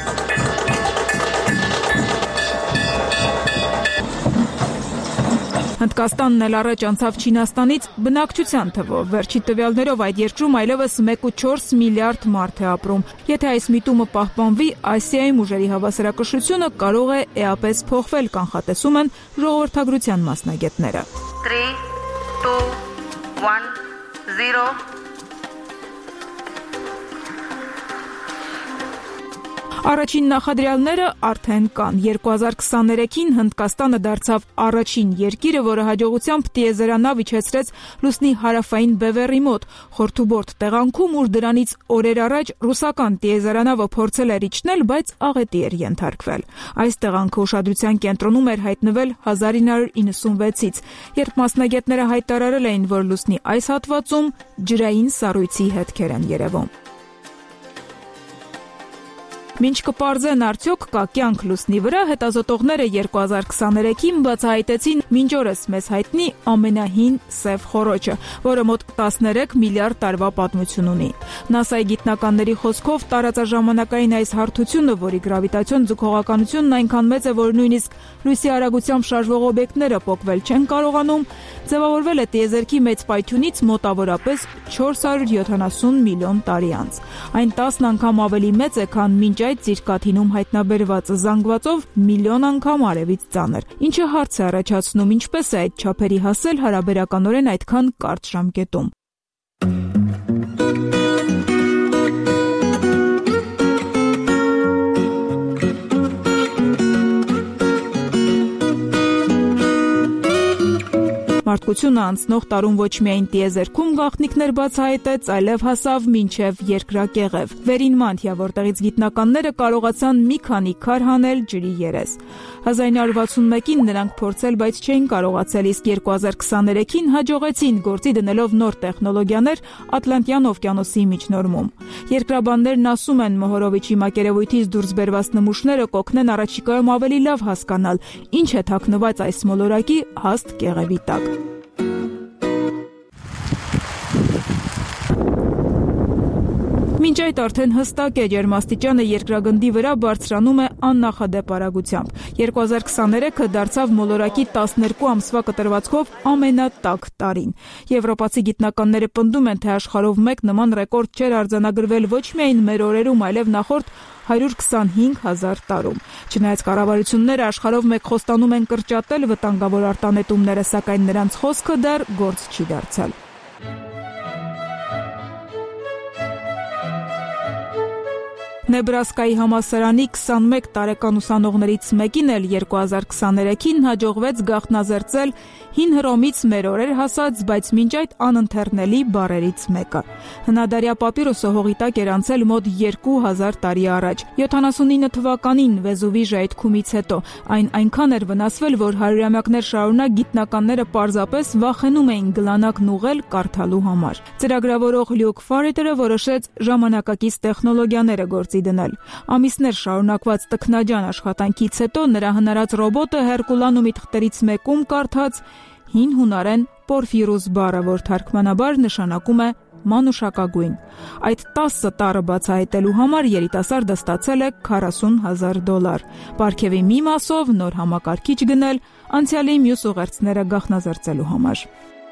Հնդկաստանն էլ առաջ անցավ Չինաստանից բնակչության թվով։ Վերջի տվյալներով այդ երկրում այլևս 1.4 միլիարդ մարդ է ապրում։ Եթե այս միտումը պահպանվի, Ասիայում ուժերի հավասարակշռությունը կարող է էապես փոխվել, կանխատեսում են ժողովրդագրության մասնագետները։ 3, 2, 1, 0 Առաջին նախադրյալները արդեն կան։ 2023-ին Հնդկաստանը դարձավ առաջին երկիրը, որը հաջողությամբ տիեզերանավ իջեցրեց լուսնի հարավային բևեռի մոտ, խորթուբորդ տեղանքում, ուր դրանից օրեր առաջ ռուսական տիեզերանավը փորձել էր իջնել, բայց աղետի էր ենթարկվել։ Այս տեղանքը ուշադրության կենտրոնում էր հայտնվել 1996-ից, երբ մասնագետները հայտարարել էին, որ լուսնի այս հատվածում ջրային սառույցի հետքեր են երևում։ Մինչ կպարզեն արդյոք կա կյանք լուսնի վրա, հետազոտողները 2023-ին բացահայտեցին մինչ օրս մեզ հայտնի ամենահին սև խոռոչը, որը մոտ 13 միլիարդ տարվա պատմություն ունի։ NASA-ի գիտնականների խոսքով տարածաժամանակային այս հարթությունը, որի գրավիտացիոն ձգողականությունն այնքան մեծ է, որ նույնիսկ լույսի արագությամբ շարժվող օբյեկտները պոկվել չեն կարողանում, ձևավորվել է տիեզերքի մեծ պայթյունից մոտավորապես 470 միլիոն տարի անց։ Այն 10 անգամ ավելի մեծ է, քան մինչ այդ Ծիրկաթինում հայտնաբերված զանգվածով միլիոն անգամ արևից ծանր, ինչը հարց է առաջացնում, ինչպես է այդ չափերի հասել հարաբերականորեն այդքան կարճ ժամկետում։ Մարդկությունը անցնող տարում ոչ միայն տիեզերքում գաղտնիքներ բացահայտեց, այլև հասավ մինչև երկրակեղև։ Վերին Մանթիա, որտեղից գիտնականները կարողացան մի քանի քար հանել ջրի երես։ 1961-ին նրանք փորձել, բայց չէին կարողացել, իսկ 2023-ին հաջողեցին գործի դնելով նոր տեխնոլոգիաներ Ատլանտյան օվկիանոսի միջնորմում։ Երկրաբաններն ասում են, Մոհորովիչի մակերևույթից դուրս բերված նմուշները կօգնեն առաջիկայում ավելի լավ հասկանալ, ինչ է թաքնված այս մոլորակի հաստ կեղևի տակ։ Մինչ այդ արդեն հստակ է, ջերմաստիճանը երկրագնդի վրա բարձրանում է աննախադեպ արագությամբ։ 2023-ը դարձավ մոլորակի 12 ամսվա կտրվածքով ամենատաք տարին։ Եվրոպացի գիտնականները պնդում են, թե աշխարհով մեկ նման ռեկորդ չէր արձանագրվել ոչ միայն մեր օրերում, այլև նախորդ 125,000 տարում։ Չնայած կառավարությունները աշխարհով մեկ խոստանում են կրճատել վտանգավոր արտանետումները, սակայն նրանց խոսքը դեռ գործ չի դարձել։ Նեբրասկայի համալսարանի 21 տարեկան ուսանողներից մեկին էլ 2023-ին հաջողվեց գաղտնազերծել Հին Հռոմից մեր օրեր հասած, բայց մինչ այդ անընթեռնելի բառերից մեկը։ Հնադարյա պապիրոսը հողի տակ էր անցել մոտ 2000 տարի առաջ։ 79 թվականին Վեզուվի ժայթքումից հետո այն այնքան էր վնասվել, որ հարյուրամյակներ շարունակ գիտնականները պարզապես վախենում էին գլանակն ուղղել կարդալու համար։ Ծրագրավորող Լյուկ Ֆարետերը որոշեց ժամանակակից տեխնոլոգիաները գործի դնել։ Ամիսներ շարունակված տքնաջան աշխատանքից հետո նրա հնարած ռոբոտը Հերկուլանումի թղթերից մեկում կարդաց հին հունարեն Պորֆիրուս բառը, որ թարգմանաբար նշանակում է մանուշակագույն։ Այդ 10 տառը բացահայտելու համար երիտասարդը ստացել է $40,000։ Պարգևի մի մասով նոր համակարգիչ գնել, անցյալի մյուս ուղերձները գաղտնազերծելու համար։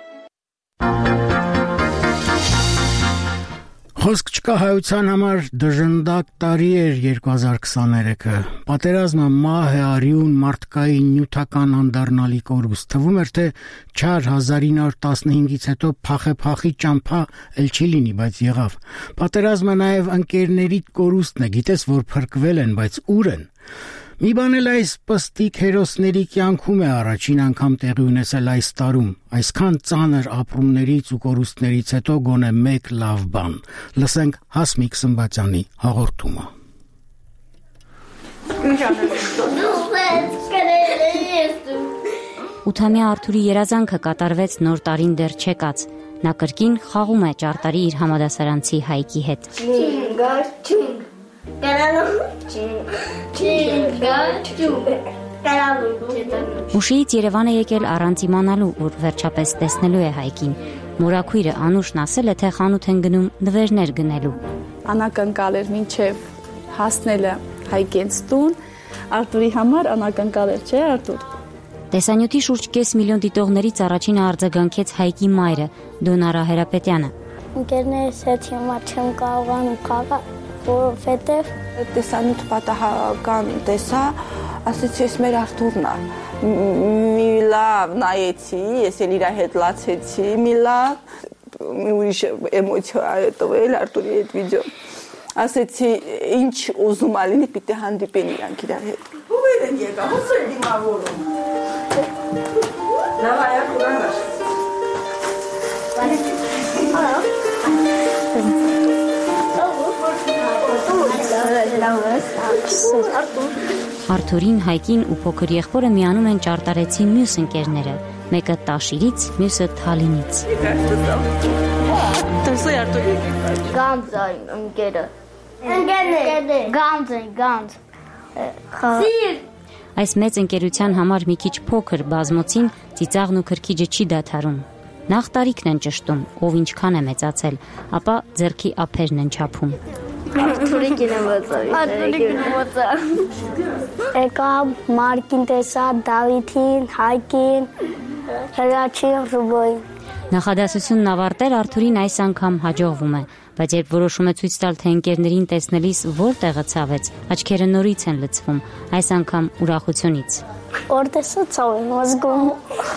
Խոսք չկա հայության համար դժնդակ տարի էր 2023-ը։ Պատերազմը մահ է արյուն մարդկային նյութական անդառնալի կորուստ։ Թվում էր, թե չար 1915-ից հետո փախի ճամփա էլ չի լինի, բայց եղավ։ Պատերազմը նաև ընկերների կորուստն է, գիտես, որ փրկվել են, բայց ուր են։ Մի բան էլ այս պստիկ հերոսների կյանքում է առաջին անգամ տեղի ունեցել այս տարում, այսքան ծանր ապրումներից ու կորուստներից հետո գոնե մեկ լավ բան։ Լսենք Հասմիկ Սմբատյանի հաղորդումը։ Ութամյա Արթուրի երազանքը կատարվեց նոր տարին դեռ չեկած։ Նա կրկին խաղում է ճարտարի իր համադասարանցի Հայկի հետ։ Ուշիից Երևան է եկել առանց իմանալու, որ վերջապես տեսնելու է Հայկին։ Մորաքույրը Անուշն ասել է, թե խանութ են գնում նվերներ գնելու։ Անակնկալ էր մինչև հասնելը Հայկենց տուն, Արթուրի համար անակնկալ էր, չէ՞ Արթուր։ Տեսանյութի շուրջ կես միլիոն դիտողներից առաջինը արձագանքեց Հայկի մայրը, Դոնարա Հերապետյանը։ Ընկերներս հետ հիմա չեմ կարողանում խաղալ, որովհետև տեսանյութ պատահական տեսա, ասեցի ես մեր Արթուրն է։ Մի լավ նայեցի, ես էլ իր հետ լացեցի, մի լավ, մի ուրիշ էմոցիա է տվել Արթուրի հետ վիդեո։ Ասեցի ինչ ուզում ա լինի, պիտի հանդիպեն իրանք իրար հետ։ Ո՞ր են եկա, ո՞ց են դիմավորում։ Լավ այա կուրանար։ Արթուրին, Հայկին ու փոքր եղբորը միանում են ճարտարեցի մյուս ընկերները, մեկը Տաշիրից, մյուսը Թալինից։ Գանձ այն ընկերը։ Գանձ։ Այս մեծ ընկերության համար մի քիչ փոքր բազմոցին ծիծաղն ու քրքիջը չի դադարում։ Նախ տարիքն են ճշտում, ով ինչքան է մեծացել, ապա ձեռքի ափերն են չափում։ Արթուրի գնացա։ Եկա Մարկին տեսա, Դավիթին, Հայկին, Հրաչին, Ռուբոյին։ Նախադասությունն ավարտել Արթուրին այս անգամ հաջողվում է, բայց երբ որոշում է ցույց տալ, թե ընկերներին տեսնելիս որտեղը ցավեց, աչքերը նորից են լցվում, այս անգամ ուրախությունից։ Որտեսը ցավ եմ ազգում։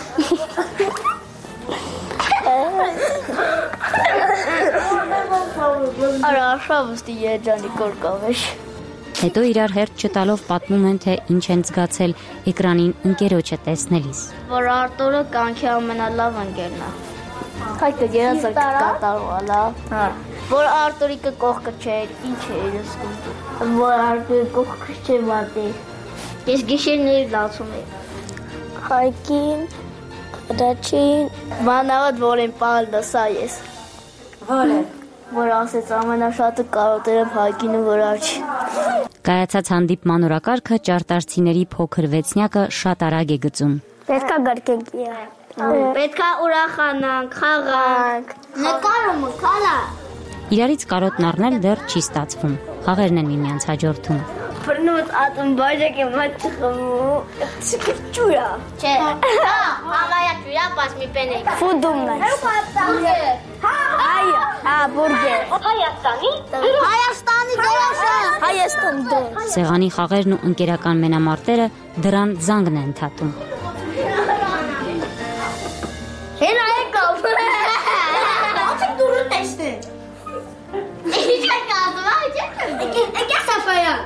Արա շավստի երջանի կորկավեշ։ Հետո իրար հերթ չտալով պատմում են, թե ինչ են զգացել էկրանին ընկերոջը տեսնելիս։ Որ Արտուրը կանքի ամենալավ ընկերն է։ Հայկը երազանք կատարվել է։ Որ Արտուրի կողքը չէր, ինչ էր զգում։ Որ Արտուրի կողքը չէ մատի։ Ես գիշերներ լացում եմ։ Հայկին, Հրաչին, մանավանդ որ են պալ լսա ես։ Որը որ ասեց ամենաշատը կարոտել եմ Հայկին ու Հրաչին։ Կայացած հանդիպման օրակարգը ճարտարցիների փոքր վեցնյակը շատ արագ է գծում։ Պետքա գրկենք իրար։ Պետքա ուրախանանք, խաղանք։ Նկարումը քալա։ Իրարից կարոտն առնել դեռ չի ստացվում։ Խաղերն են միմյանց հաջորդում։ Բռնուց ատում բայրեք եմ այդ չխմու։ Չկրճուրա։ Չէ։ Համայա ճուրա պասմի պենեք։ Ֆուդումն է։ Այո, բուրգեր։ Հայաստանի դերասը։ Հայաստան դեր։ Սեղանի խաղերն ու ընկերական մենամարտերը դրան զանգն են թատում։ Հենա եկավ։ Ո՞նց դուրը տեսնեն։ Ինչ կազվա, եկա Սաֆարյան։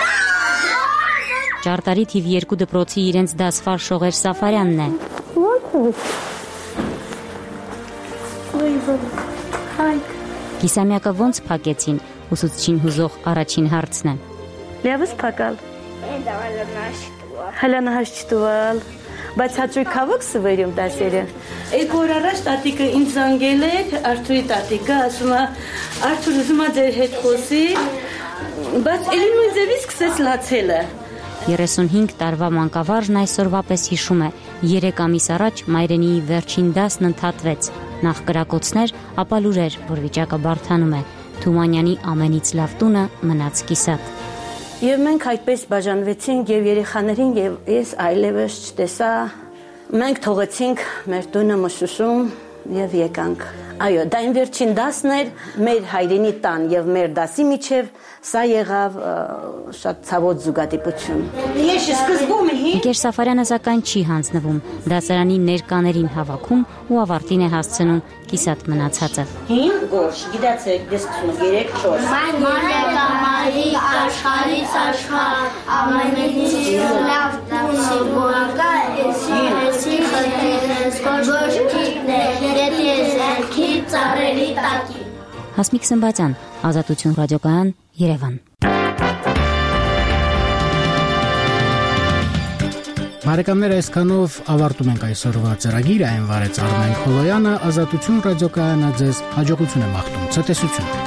Ճարտարի թիվ 2 դպրոցի իրենց դասվար Շողեր Սաֆարյանն է։ Ո՞նց Կիսամյակը ոնց փակեցին, ուսուցչին հուզող առաջին հարցն է։ Լավս փակալ։ Հելանահաշ չտուալ։ Բայց հաճույք հավաք սվերում դասերը։ Երկու օր առաջ տատիկը ինձ զանգել էր, Արթուրի տատիկը, ասում է, Արթուր ուզում է ձեր հետ խոսի, բայց էլի նույն ձևից սկսեց լացելը։ 35 տարվա մանկավարժն այսօրվա պես հիշում է, 3 ամիս առաջ մայրենիի վերջին դասն ընդհատվեց, նախ կրակոցներ, ապա լուրեր, որ վիճակը բարդանում է, Թումանյանի ամենից լավ տունը մնաց կիսատ։ Եվ մենք այդպես բաժանվեցինք եւ երեխաներին եւ ես այլևս չտեսա, մենք թողեցինք մեր տունը Մշուշում եւ եկանք։ Այո, դա իմ վերջին դասն էր մեր հայրենի տան եւ մեր դասի միջև, սա եղավ շատ ցավոտ զուգադիպություն։ Ես սկզբում Ընկեր Սաֆարյանը սակայն չի հանձնվում, դասարանի ներկաներին հավաքում ու ավարտին է հասցնում կիսատ մնացածը։ 5 գորշ, գիտացեք, դες 3-4։ Մանյակամարի աշխարհից աշխարհ, ամենից լավ տունը որակա, էսի խնդիրս գոշկիներ, դետեզերքի ծառերի տակի։ Հասմիկ Սմբատյան, Ազատություն ռադիոկայան, Երևան։ Բարեկամներ, այսքանով ավարտում ենք այսօրվա ծրագիրը, այն վարեց Արմեն Խոլոյանը, Ազատություն ռադիոկայանը ձեզ հաջողություն է մաղթում, ցտեսություն։